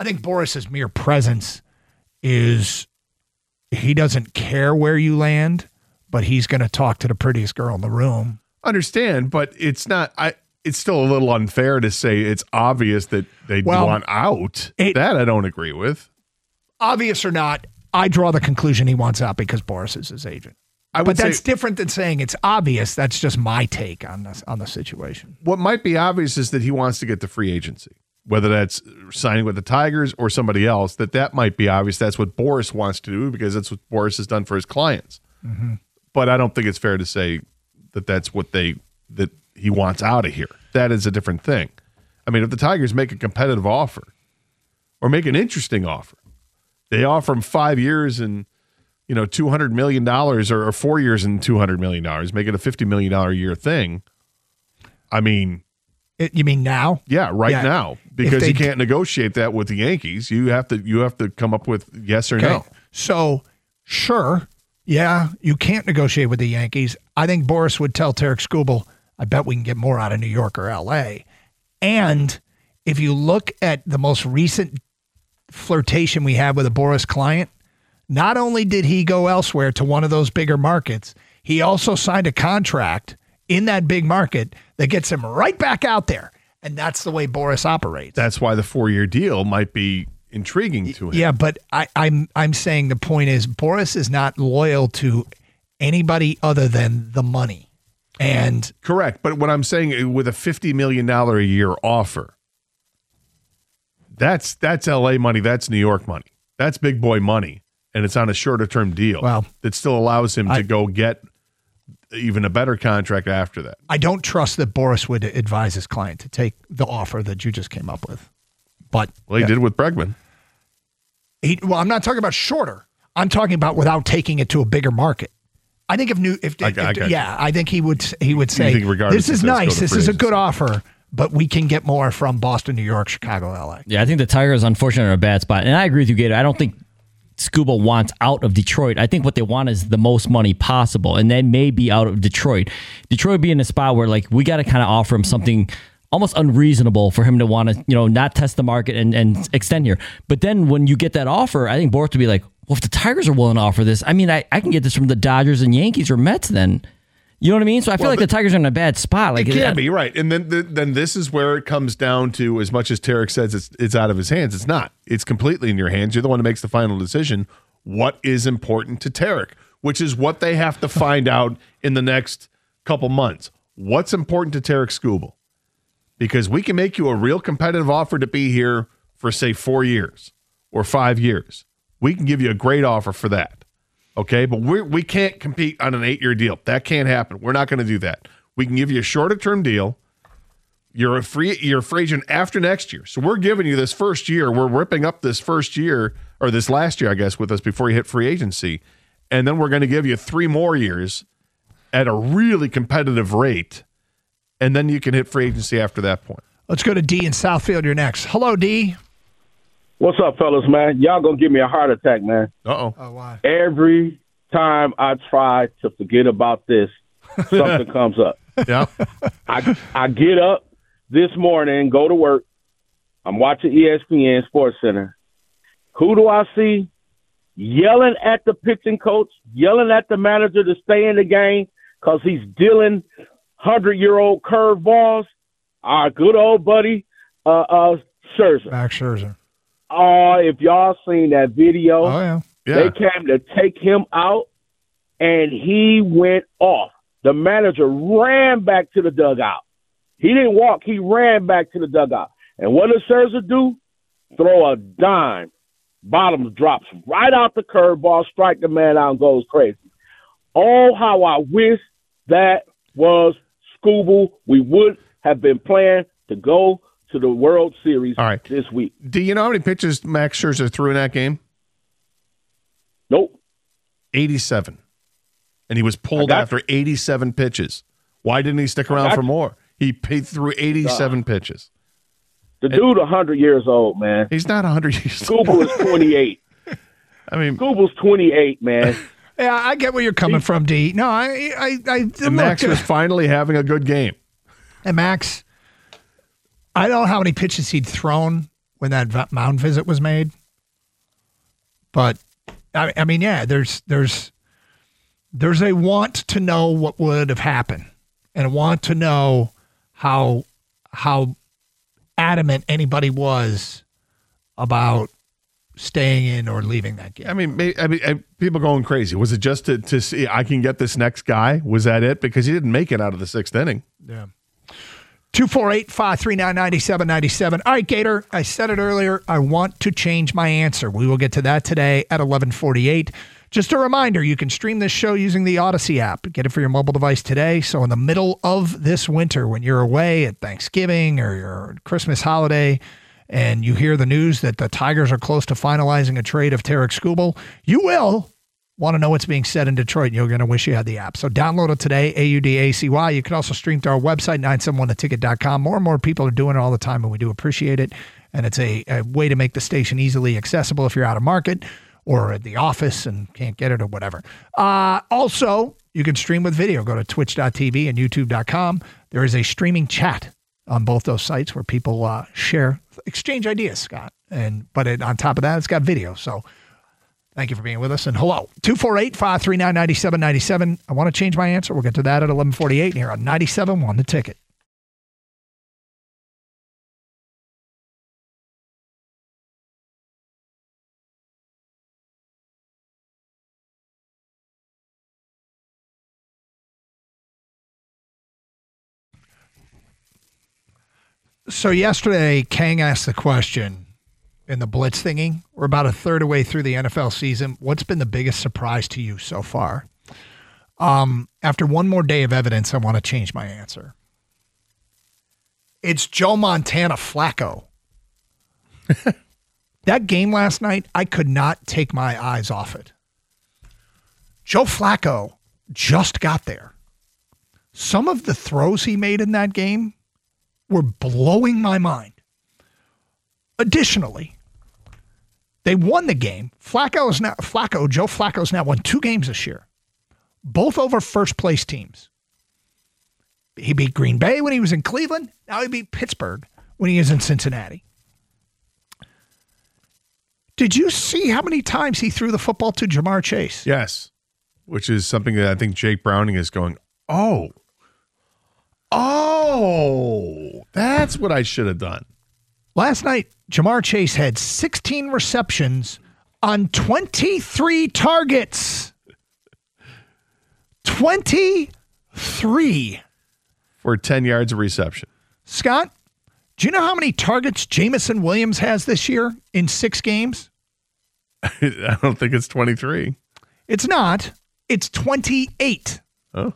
[SPEAKER 7] I think Boris's mere presence is he doesn't care where you land, but he's going to talk to the prettiest girl in the room.
[SPEAKER 8] Understand, but it's not. I. It's still a little unfair to say it's obvious that they
[SPEAKER 7] Well,
[SPEAKER 8] want out.
[SPEAKER 7] it-
[SPEAKER 8] that I don't agree with.
[SPEAKER 7] Obvious or not, I draw the conclusion he wants out because Boris is his agent.
[SPEAKER 8] I would
[SPEAKER 7] but that's
[SPEAKER 8] say-
[SPEAKER 7] different than saying it's obvious. That's just my take on this on the situation.
[SPEAKER 8] What might be obvious is that he wants to get to free agency, whether that's signing with the Tigers or somebody else. That that might be obvious. That's what Boris wants to do because that's what Boris has done for his clients.
[SPEAKER 7] Mm-hmm.
[SPEAKER 8] But I don't think it's fair to say that that's what they that he wants out of here. That is a different thing. I mean, if the Tigers make a competitive offer or make an interesting offer, they offer him five years and you know two hundred million dollars or, or four years and two hundred million dollars, make it a fifty million dollar a year thing. I mean,
[SPEAKER 7] It, you mean now?
[SPEAKER 8] yeah, right
[SPEAKER 7] Yeah.
[SPEAKER 8] now
[SPEAKER 7] If
[SPEAKER 8] because
[SPEAKER 7] they-
[SPEAKER 8] you can't negotiate that with the Yankees. You have to you have to come up with yes or
[SPEAKER 7] Okay.
[SPEAKER 8] no.
[SPEAKER 7] So, sure, yeah, you can't negotiate with the Yankees. I think Boris would tell Tarek Skubal, I bet we can get more out of New York or L A. And if you look at the most recent flirtation we had with a Boris client, not only did he go elsewhere to one of those bigger markets, he also signed a contract in that big market that gets him right back out there. And that's the way Boris operates.
[SPEAKER 8] That's why the four year deal might be intriguing to him.
[SPEAKER 7] Yeah, but I, I'm I'm saying the point is Boris is not loyal to anybody other than the money. And
[SPEAKER 8] correct, but what I'm saying with a fifty million dollars a year offer, that's that's L A money, that's New York money, that's big boy money, and it's on a shorter term deal.
[SPEAKER 7] Well,
[SPEAKER 8] that still allows him
[SPEAKER 7] I-
[SPEAKER 8] to go get even a better contract after that.
[SPEAKER 7] I don't trust that Boris would advise his client to take the offer that you just came up with. But
[SPEAKER 8] Well, he
[SPEAKER 7] yeah.
[SPEAKER 8] did with Bregman.
[SPEAKER 7] He, well, I'm not talking about shorter. I'm talking about without taking it to a bigger market. I think if new, if,
[SPEAKER 8] I-
[SPEAKER 7] if-
[SPEAKER 8] I got
[SPEAKER 7] yeah, I think he would he would
[SPEAKER 8] You
[SPEAKER 7] say
[SPEAKER 8] think regardless
[SPEAKER 7] this is
[SPEAKER 8] if it's go
[SPEAKER 7] nice,
[SPEAKER 8] to
[SPEAKER 7] this
[SPEAKER 8] free
[SPEAKER 7] is a
[SPEAKER 8] agency.
[SPEAKER 7] good offer, but we can get more from Boston, New York, Chicago, L A.
[SPEAKER 11] Yeah, I think the Tigers, unfortunately, are in a bad spot. And I agree with you, Gator. I don't think Scuba wants out of Detroit. I think what they want is the most money possible, and that may be out of Detroit. Detroit would be in a spot where, like, we got to kind of offer him something almost unreasonable for him to want to, you know, not test the market and, and extend here. But then when you get that offer, I think Boris would be like, well, if the Tigers are willing to offer this, I mean, I, I can get this from the Dodgers and Yankees or Mets then. You know what I mean? So I feel
[SPEAKER 8] Well,
[SPEAKER 11] like the
[SPEAKER 8] but-
[SPEAKER 11] Tigers are in a bad spot. Like
[SPEAKER 8] It can be, right. And then the, then this is where it comes down to, as much as Tarek says it's it's out of his hands, it's not. It's completely in your hands. You're the one who makes the final decision. What is important to Tarek, which is what they have to find out in the next couple months. What's important to Tarek Skubal? Because we can make you a real competitive offer to be here for, say, four years or five years. We can give you a great offer for that. Okay, but we we can't compete on an eight-year deal. That can't happen. We're not going to do that. We can give you a shorter-term deal. You're a free you're a free agent after next year. So we're giving you this first year. We're ripping up this first year or this last year, I guess, with us before you hit free agency, and then we're going to give you three more years at a really competitive rate, and then you can hit free agency after that point.
[SPEAKER 7] Let's go to D in Southfield. You're next. Hello, D.
[SPEAKER 14] What's up, fellas, man? Y'all gonna give me a heart attack, man.
[SPEAKER 8] Uh-oh.
[SPEAKER 7] Oh, why?
[SPEAKER 14] Every time I try to forget about this, something comes up.
[SPEAKER 8] Yeah.
[SPEAKER 14] I I get up this morning, go to work. I'm watching E S P N Sports Center. Who do I see yelling at the pitching coach, yelling at the manager to stay in the game because he's dealing hundred-year-old curveballs? Our good old buddy, uh, uh, Scherzer.
[SPEAKER 7] Max Scherzer.
[SPEAKER 14] Oh, if y'all seen that video,
[SPEAKER 7] Oh, yeah.
[SPEAKER 14] they came to take him out, and he went off. The manager ran back to the dugout. He didn't walk. He ran back to the dugout. And what does Scherzer do? Throw a dime. Bottom drops right out the curveball, strike the man out, and goes crazy. Oh, how I wish that was Skubal. We would have been playing to go to the World Series
[SPEAKER 8] All right.
[SPEAKER 14] this week.
[SPEAKER 8] Do you know how many pitches Max Scherzer threw in that game?
[SPEAKER 14] Nope.
[SPEAKER 8] eighty-seven. And he was pulled
[SPEAKER 14] I got
[SPEAKER 8] after eighty-seven pitches. Why didn't he stick around
[SPEAKER 14] got
[SPEAKER 8] for
[SPEAKER 14] you.
[SPEAKER 8] more? He paid through eighty-seven pitches.
[SPEAKER 14] The dude one hundred years old, man.
[SPEAKER 8] He's not one hundred years
[SPEAKER 14] Skubal
[SPEAKER 8] old.
[SPEAKER 14] is twenty-eight.
[SPEAKER 8] I mean,
[SPEAKER 14] Skubal's twenty-eight, man.
[SPEAKER 7] Yeah, I get where you're coming from, D. No, I, I, I
[SPEAKER 8] and
[SPEAKER 7] look,
[SPEAKER 8] Max
[SPEAKER 7] uh,
[SPEAKER 8] was finally having a good game.
[SPEAKER 7] And Max, I don't know how many pitches he'd thrown when that v- mound visit was made. But I, I mean, yeah, there's there's there's a want to know what would have happened, and a want to know how how adamant anybody was about staying in or leaving that game.
[SPEAKER 8] I mean, may- I mean, I, people going crazy. Was it just to, to see I can get this next guy? Was that it? Because he didn't make it out of the sixth inning.
[SPEAKER 7] Yeah. two four eight, five three nine, nine seven nine seven. All right, Gator, I said it earlier. I want to change my answer. We will get to that today at eleven forty-eight. Just a reminder, you can stream this show using the Odyssey app. Get it for your mobile device today. So in the middle of this winter, when you're away at Thanksgiving or your Christmas holiday, and you hear the news that the Tigers are close to finalizing a trade of Tarek Skubal, you will want to know what's being said in Detroit, and you're going to wish you had the app. So download it today, A U D A C Y. You can also stream to our website, nine seven one the ticket dot com. More and more people are doing it all the time, and we do appreciate it. And it's a, a way to make the station easily accessible if you're out of market or at the office and can't get it or whatever. Uh, also, you can stream with video. Go to twitch dot t v and youtube dot com. There is a streaming chat on both those sites where people uh, share, exchange ideas, Scott. And But it, on top of that, it's got video. So thank you for being with us. And hello, two four eight, five three nine, nine seven nine seven. I want to change my answer. We'll get to that at eleven forty-eight here on ninety-seven point one The Ticket. So yesterday, Kang asked the question in the Blitz thingy. We're about a third of the way through the N F L season. What's been the biggest surprise to you so far? Um, after one more day of evidence, I want to change my answer. It's Joe Montana Flacco. That game last night, I could not take my eyes off it. Joe Flacco just got there. Some of the throws he made in that game were blowing my mind. Additionally, they won the game. Flacco is now Flacco, Joe Flacco's now won two games this year, both over first place teams. He beat Green Bay when he was in Cleveland. Now he beat Pittsburgh when he is in Cincinnati. Did you see how many times he threw the football to Jamar Chase?
[SPEAKER 8] Yes, which is something that I think Jake Browning is going, oh, oh, that's what I should have done.
[SPEAKER 7] Last night, Jamar Chase had sixteen receptions on twenty-three targets. twenty-three.
[SPEAKER 8] For ten yards of reception.
[SPEAKER 7] Scott, do you know how many targets Jameson Williams has this year in six games?
[SPEAKER 8] I don't think it's twenty-three.
[SPEAKER 7] It's not. It's twenty-eight.
[SPEAKER 8] Oh.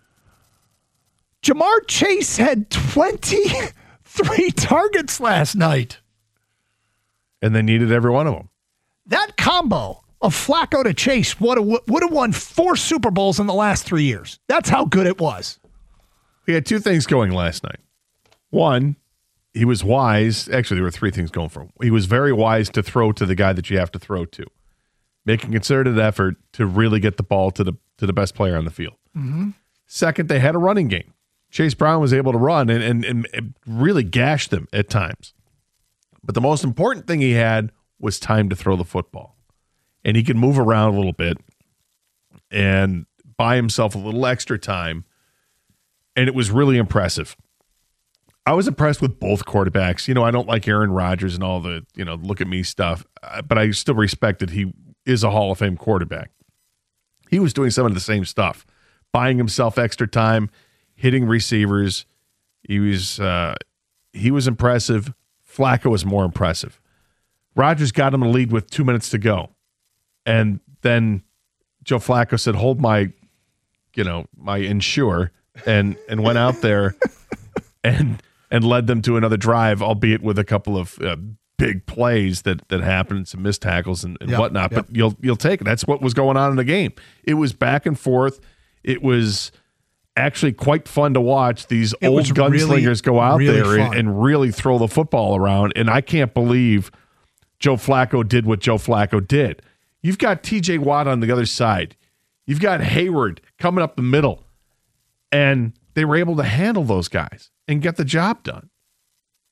[SPEAKER 7] Jamar Chase had twenty-three targets last night.
[SPEAKER 8] And they needed every one of them.
[SPEAKER 7] That combo of Flacco to Chase would have, would have won four Super Bowls in the last three years. That's how good it was.
[SPEAKER 8] We had two things going last night. One, he was wise. Actually, there were three things going for him. He was very wise to throw to the guy that you have to throw to, making concerted effort to really get the ball to the to the best player on the field.
[SPEAKER 7] Mm-hmm.
[SPEAKER 8] Second, they had a running game. Chase Brown was able to run and, and, and really gashed them at times. But the most important thing he had was time to throw the football. And he could move around a little bit and buy himself a little extra time. And it was really impressive. I was impressed with both quarterbacks. You know, I don't like Aaron Rodgers and all the, you know, look at me stuff, but I still respect that he is a Hall of Fame quarterback. He was doing some of the same stuff, buying himself extra time, hitting receivers. He was uh, he was impressive. Flacco was more impressive. Rodgers got him a lead with two minutes to go. And then Joe Flacco said, hold my, you know, my insure, and and went out there and and led them to another drive, albeit with a couple of uh, big plays that that happened, some missed tackles and, and
[SPEAKER 7] yep,
[SPEAKER 8] whatnot.
[SPEAKER 7] yep.
[SPEAKER 8] But you'll you'll take it. That's what was going on in the game. It was back and forth. It was actually quite fun to watch these
[SPEAKER 7] It
[SPEAKER 8] old
[SPEAKER 7] was
[SPEAKER 8] gunslingers
[SPEAKER 7] really,
[SPEAKER 8] go out
[SPEAKER 7] really
[SPEAKER 8] there and,
[SPEAKER 7] fun.
[SPEAKER 8] and really throw the football around. And I can't believe Joe Flacco did what Joe Flacco did. You've got T J Watt on the other side. You've got Hayward coming up the middle. And they were able to handle those guys and get the job done.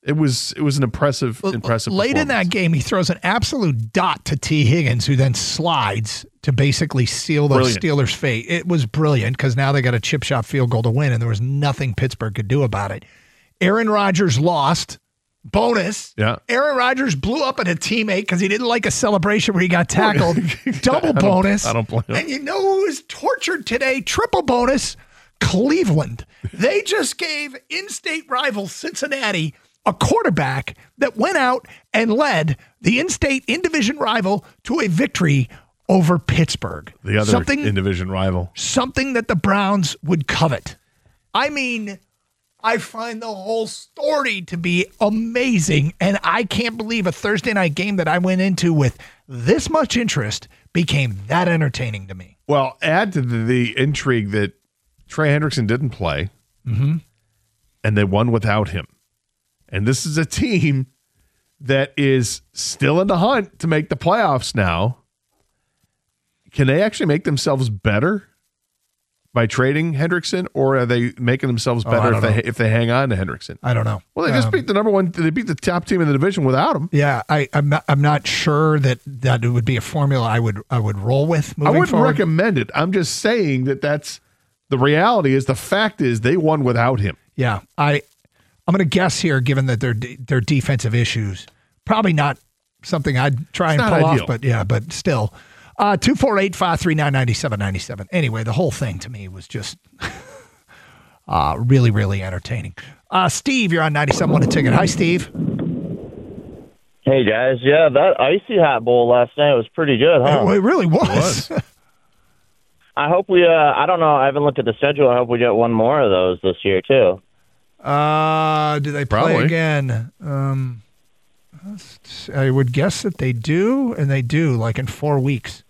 [SPEAKER 8] It was it was an impressive, impressive
[SPEAKER 7] Late in that
[SPEAKER 8] performance.
[SPEAKER 7] game, he throws an absolute dot to T. Higgins, who then slides to basically seal the
[SPEAKER 8] Brilliant.
[SPEAKER 7] Steelers' fate. It was brilliant because now they got a chip shot field goal to win, and there was nothing Pittsburgh could do about it. Aaron Rodgers lost. Bonus.
[SPEAKER 8] Yeah.
[SPEAKER 7] Aaron Rodgers blew up at a teammate because he didn't like a celebration where he got tackled. Double
[SPEAKER 8] I don't-
[SPEAKER 7] bonus.
[SPEAKER 8] I don't blame him.
[SPEAKER 7] And you know who was tortured today? Triple bonus. Cleveland. They just gave in-state rival Cincinnati a quarterback that went out and led the in-state in-division rival to a victory over Pittsburgh.
[SPEAKER 8] The other
[SPEAKER 7] something,
[SPEAKER 8] in-division rival.
[SPEAKER 7] something that the Browns would covet. I mean, I find the whole story to be amazing, and I can't believe a Thursday night game that I went into with this much interest became that entertaining to me.
[SPEAKER 8] Well, add to the, the intrigue that Trey Hendrickson didn't play,
[SPEAKER 7] Mm-hmm.
[SPEAKER 8] and they won without him. And this is a team that is still in the hunt to make the playoffs now. Can they actually make themselves better by trading Hendrickson, or are they making themselves
[SPEAKER 7] Oh,
[SPEAKER 8] better
[SPEAKER 7] I
[SPEAKER 8] if
[SPEAKER 7] don't
[SPEAKER 8] they
[SPEAKER 7] know.
[SPEAKER 8] if they hang on to Hendrickson?
[SPEAKER 7] I don't know.
[SPEAKER 8] Well, they just
[SPEAKER 7] Um,
[SPEAKER 8] beat the number one. They beat the top team in the division without him.
[SPEAKER 7] Yeah, I, I'm not. I'm not sure that that it would be a formula I would I would roll with.
[SPEAKER 8] I
[SPEAKER 7] Moving
[SPEAKER 8] wouldn't
[SPEAKER 7] forward.
[SPEAKER 8] recommend it. I'm just saying that that's the reality. Is the fact is they won without him.
[SPEAKER 7] Yeah, I I'm going to guess here, given that their their defensive issues, probably not something I'd try
[SPEAKER 8] It's
[SPEAKER 7] and
[SPEAKER 8] not
[SPEAKER 7] pull
[SPEAKER 8] ideal.
[SPEAKER 7] off. But yeah, but still, uh, two four eight five three nine ninety seven ninety seven. Anyway, the whole thing to me was just uh, really really entertaining. Uh, Steve, you're on ninety-seven one a ticket. Hi, Steve.
[SPEAKER 15] Hey guys, yeah, that icy hot bowl last night was pretty good, huh?
[SPEAKER 7] It really was.
[SPEAKER 15] I hope we. Uh, I don't know. I haven't looked at the schedule. I hope we get one more of those this year too.
[SPEAKER 7] Uh, do they play
[SPEAKER 15] Probably.
[SPEAKER 7] again? Um, I would guess that they do, and they do, like in four weeks.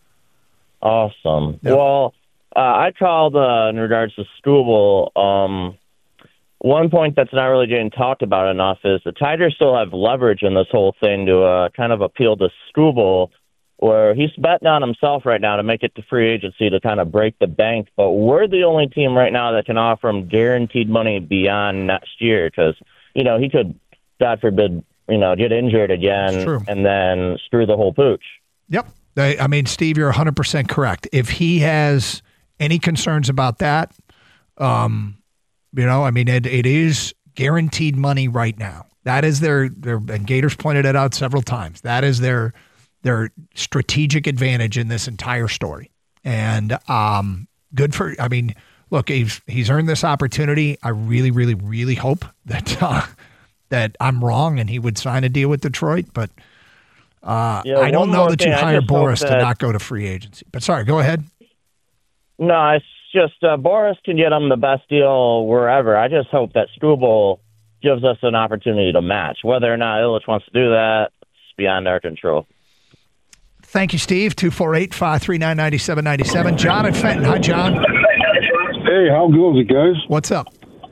[SPEAKER 15] Awesome. Well, uh, I called uh, in regards to Struble. Um, one point that's not really getting talked about enough is the Tigers still have leverage in this whole thing to uh, kind of appeal to Struble, where he's betting on himself right now to make it to free agency to kind of break the bank. But we're the only team right now that can offer him guaranteed money beyond next year because, you know, he could, God forbid, you know, get injured again and then screw the whole pooch.
[SPEAKER 7] Yep. They, I mean, Steve, you're one hundred percent correct. If he has any concerns about that, um, you know, I mean, it, it is guaranteed money right now. That is their, their, and Gators pointed it out several times. That is their, their strategic advantage in this entire story. And um, good for, I mean, look, he's, he's earned this opportunity. I really, really, really hope that, uh, that I'm wrong and he would sign a deal with Detroit, but uh,
[SPEAKER 15] Yeah,
[SPEAKER 7] I don't
[SPEAKER 15] one
[SPEAKER 7] know
[SPEAKER 15] more
[SPEAKER 7] that
[SPEAKER 15] thing.
[SPEAKER 7] you
[SPEAKER 15] I
[SPEAKER 7] hire
[SPEAKER 15] just hope
[SPEAKER 7] Boris to
[SPEAKER 15] that-
[SPEAKER 7] not go to free agency. But sorry, go ahead.
[SPEAKER 15] No, it's just uh, Boris can get him the best deal wherever. I just hope that Struble gives us an opportunity to match. Whether or not Illich wants to do that, it's beyond our control.
[SPEAKER 7] Thank you, Steve. two four eight, five three nine, nine seven nine seven. John and Fenton. Hi, John.
[SPEAKER 16] Hey, how goes it, guys?
[SPEAKER 7] What's up?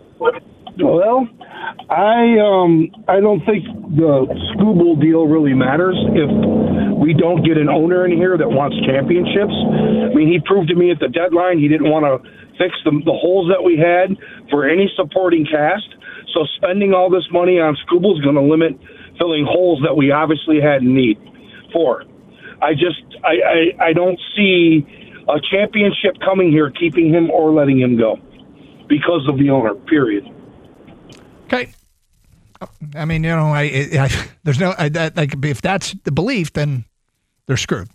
[SPEAKER 16] Well, I um I don't think the Scooble deal really matters if we don't get an owner in here that wants championships. I mean, he proved to me at the deadline he didn't want to fix the, the holes that we had for any supporting cast. So spending all this money on Scooble is going to limit filling holes that we obviously had need for. I just I, I I don't see a championship coming here, keeping him or letting him go because of the owner. Period.
[SPEAKER 7] Okay. I mean, you know, I, I there's no I, that, like if that's the belief, then they're screwed.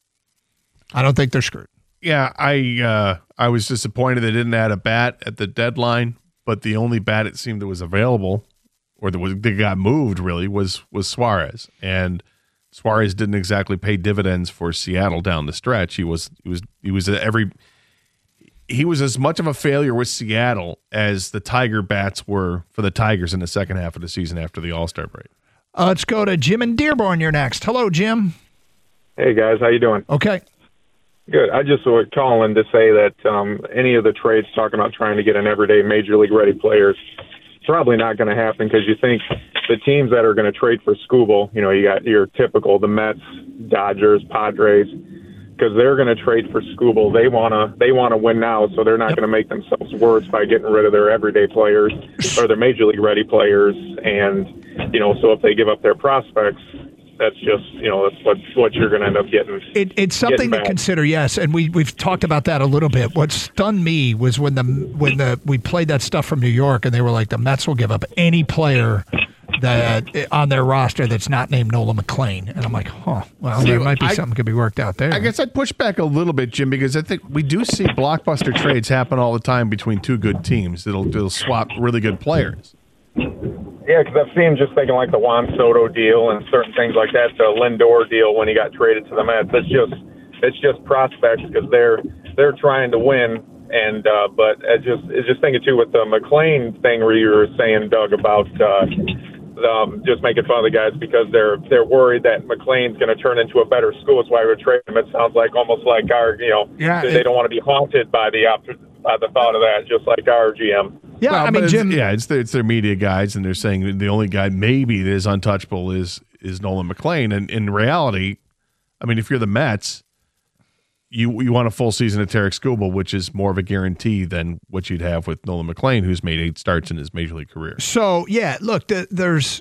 [SPEAKER 7] I don't think they're screwed.
[SPEAKER 8] Yeah, I uh, I was disappointed they didn't add a bat at the deadline, but the only bat it seemed that was available, or that was that got moved really was was Suarez, and Suarez didn't exactly pay dividends for Seattle down the stretch. He was he was he was every he was as much of a failure with Seattle as the Tiger bats were for the Tigers in the second half of the season after the All-Star break.
[SPEAKER 7] Uh, let's go to Jim in Dearborn. You're next. Hello, Jim.
[SPEAKER 17] Hey guys, how you doing?
[SPEAKER 7] Okay.
[SPEAKER 17] Good. I just was calling to say that um, any of the trades talking about trying to get an everyday major league ready player, it's probably not going to happen because you think the teams that are going to trade for Scooble, you know, you got your typical the Mets, Dodgers, Padres. because they're going to trade for Skubal. They want to they want to win now, so they're not going to make themselves worse by getting rid of their everyday players or their major league ready players. And, you know, so if they give up their prospects, that's just, you know, that's what, what you're going to end up getting.
[SPEAKER 7] It, it's something to consider, yes, and we we've talked about that a little bit. What stunned me was when the when the we played that stuff from New York, and they were like, the Mets will give up any player that on their roster that's not named Nolan McLean, and I'm like, huh, well,
[SPEAKER 8] See,
[SPEAKER 7] there might be
[SPEAKER 8] I-
[SPEAKER 7] something could be worked out there.
[SPEAKER 8] I guess I'd push back a little bit, Jim, because I think we do see blockbuster trades happen all the time between two good teams. It'll, it'll swap really good players.
[SPEAKER 17] Yeah, because I've seen just thinking like the Juan Soto deal and certain things like that, the Lindor deal when he got traded to the Mets. It's just it's just prospects because they're they're trying to win. And uh, but it's just it's just thinking too with the McLean thing where you were saying, Doug, about uh, um, just making fun of the guys because they're they're worried that McLean's going to turn into a better school. That's why we're trading him. It sounds like almost like our you know
[SPEAKER 7] Yeah,
[SPEAKER 17] they
[SPEAKER 7] it-
[SPEAKER 17] don't want to be haunted by the op- by the thought of that, just like our G M.
[SPEAKER 7] Yeah,
[SPEAKER 8] Well,
[SPEAKER 7] I
[SPEAKER 8] but
[SPEAKER 7] mean,
[SPEAKER 8] it's-
[SPEAKER 7] Jim.
[SPEAKER 8] Yeah, it's their, it's their media guys, and they're saying that the only guy maybe that is untouchable is is Nolan McLean. And in reality, I mean, if you're the Mets, you you want a full season of Tarek Skubal, which is more of a guarantee than what you'd have with Nolan McLean, who's made eight starts in his major league career.
[SPEAKER 7] So yeah, look, the, there's.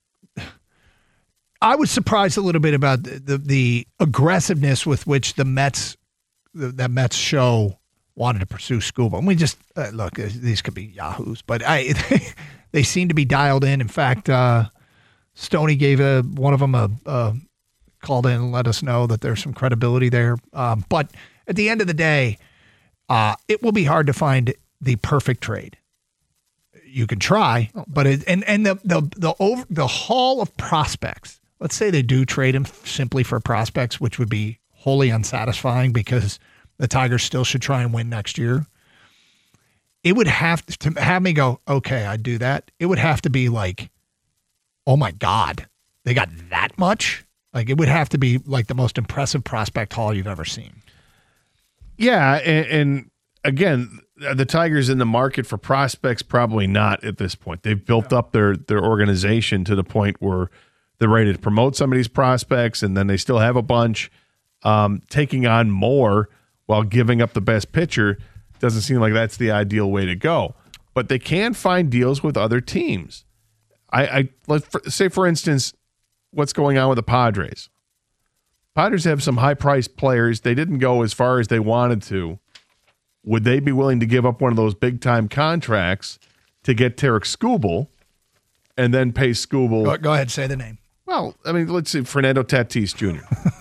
[SPEAKER 7] I was surprised a little bit about the the, the aggressiveness with which the Mets, the, that Mets show wanted to pursue Skubal. And we just uh, look; these could be yahoos, but I they seem to be dialed in. In fact, uh, Stoney gave a one of them a, a called in and let us know that there's some credibility there. Um, but at the end of the day, uh, it will be hard to find the perfect trade. You can try, but it, and and the the the over the haul of prospects. Let's say they do trade him simply for prospects, which would be wholly unsatisfying because the Tigers still should try and win next year. It would have to have me go, okay, I'd do that. It would have to be like, oh my God, they got that much? Like it would have to be like the most impressive prospect haul you've ever seen.
[SPEAKER 8] Yeah, and, and again, are the Tigers in the market for prospects? Probably not at this point. They've built up their their organization to the point where they're ready to promote some of these prospects, and then they still have a bunch. Um, taking on more while giving up the best pitcher doesn't seem like that's the ideal way to go. But they can find deals with other teams. I, I let's for, say, for instance, what's going on with the Padres. Padres have some high-priced players. They didn't go as far as they wanted to. Would they be willing to give up one of those big-time contracts to get Tarek Skubal and then pay Skubal?
[SPEAKER 7] Go, go ahead, say the name.
[SPEAKER 8] Well, I mean, let's see, Fernando Tatis Junior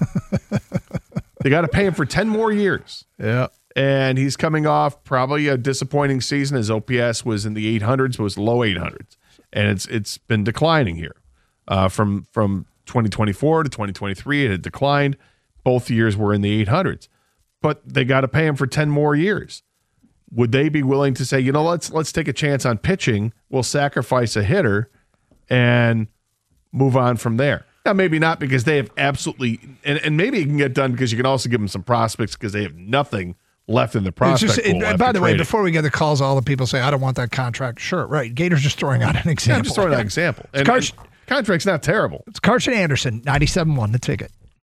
[SPEAKER 8] They got to pay him for ten more years.
[SPEAKER 7] Yeah.
[SPEAKER 8] And he's coming off probably a disappointing season. His O P S was in the eight hundreds, was low eight hundreds. And it's it's been declining here. Uh, from from twenty twenty-four to twenty twenty-three, it had declined. Both years were in the eight hundreds. But they got to pay him for ten more years. Would they be willing to say, you know, let's let's take a chance on pitching. We'll sacrifice a hitter and move on from there. Now, maybe not because they have absolutely, and, and maybe it can get done because you can also give them some prospects because they have nothing left in the
[SPEAKER 7] It's
[SPEAKER 8] prospect
[SPEAKER 7] just,
[SPEAKER 8] pool.
[SPEAKER 7] it,
[SPEAKER 8] after
[SPEAKER 7] by the way,
[SPEAKER 8] trading.
[SPEAKER 7] before we get the calls, all the people say, I don't want that contract. Sure, right. Gator's just throwing out an example.
[SPEAKER 8] Yeah, I'm just throwing out an example.
[SPEAKER 7] It's
[SPEAKER 8] And,
[SPEAKER 7] Carson,
[SPEAKER 8] and contract's not terrible.
[SPEAKER 7] it's Carson Anderson, ninety-seven point one, the ticket.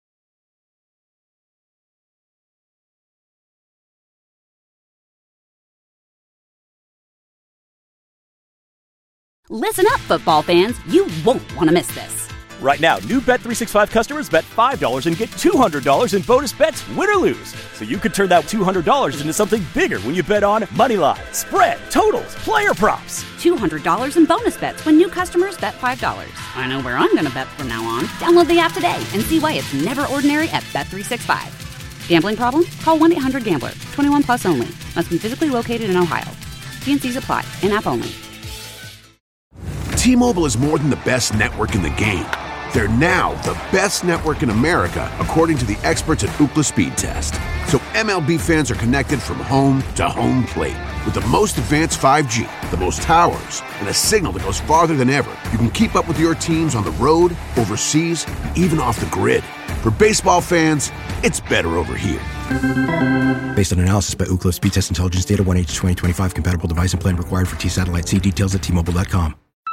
[SPEAKER 1] Listen up, football fans. You won't want to miss this.
[SPEAKER 2] Right now, new Bet three sixty-five customers bet five dollars and get two hundred dollars in bonus bets, win or lose. So you could turn that two hundred dollars into something bigger when you bet on moneyline, spread, totals, player props.
[SPEAKER 1] two hundred dollars in bonus bets when new customers bet five dollars. I know where I'm going to bet from now on. Download the app today and see why it's never ordinary at Bet three sixty-five. Gambling problem? Call one eight hundred gambler. twenty-one plus only. Must be physically located in Ohio. T and C's apply. In-app only.
[SPEAKER 3] T-Mobile is more than the best network in the game. They're now the best network in America, according to the experts at Ookla Speed Test. So M L B fans are connected from home to home plate. With the most advanced five G, the most towers, and a signal that goes farther than ever, you can keep up with your teams on the road, overseas, and even off the grid. For baseball fans, it's better over here.
[SPEAKER 4] Based on analysis by Ookla Speed Test Intelligence Data, one H twenty twenty-five compatible device and plan required for T-Satellite. See details at T Mobile dot com.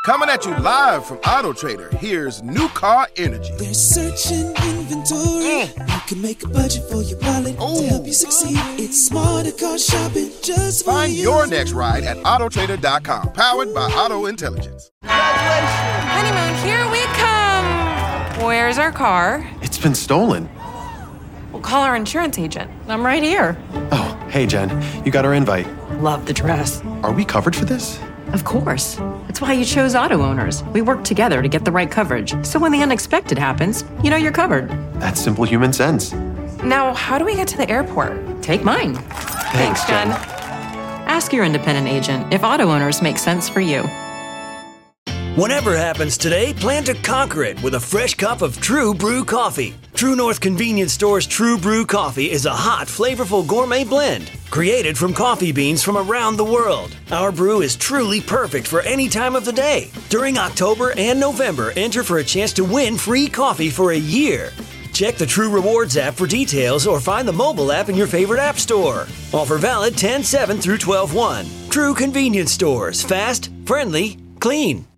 [SPEAKER 5] Coming at you live from Auto Trader, here's New Car Energy.
[SPEAKER 6] There's searching inventory. You can make a budget for your wallet to help you succeed. It's smarter car shopping just for
[SPEAKER 5] Find
[SPEAKER 6] you.
[SPEAKER 5] your next ride at auto trader dot com, powered by Auto Intelligence.
[SPEAKER 18] Honeymoon, here we come. Where's our car?
[SPEAKER 19] It's been stolen.
[SPEAKER 18] We'll call our insurance agent. I'm right here.
[SPEAKER 19] Oh, hey, Jen. You got our invite.
[SPEAKER 20] Love the dress.
[SPEAKER 19] Are we covered for this?
[SPEAKER 20] Of course. That's why you chose Auto Owners. We work together to get the right coverage. So when the unexpected happens, you know you're covered.
[SPEAKER 19] That's simple human sense.
[SPEAKER 18] Now, how do we get to the airport?
[SPEAKER 20] Take mine.
[SPEAKER 19] Thanks, Jen.
[SPEAKER 20] Ask your independent agent if Auto Owners make sense for you.
[SPEAKER 21] Whatever happens today, plan to conquer it with a fresh cup of True Brew coffee. True North Convenience Store's True Brew coffee is a hot, flavorful gourmet blend created from coffee beans from around the world. Our brew is truly perfect for any time of the day. During October and November, enter for a chance to win free coffee for a year. Check the True Rewards app for details or find the mobile app in your favorite app store. Offer valid ten seven through twelve one. True Convenience Stores. Fast, friendly, clean.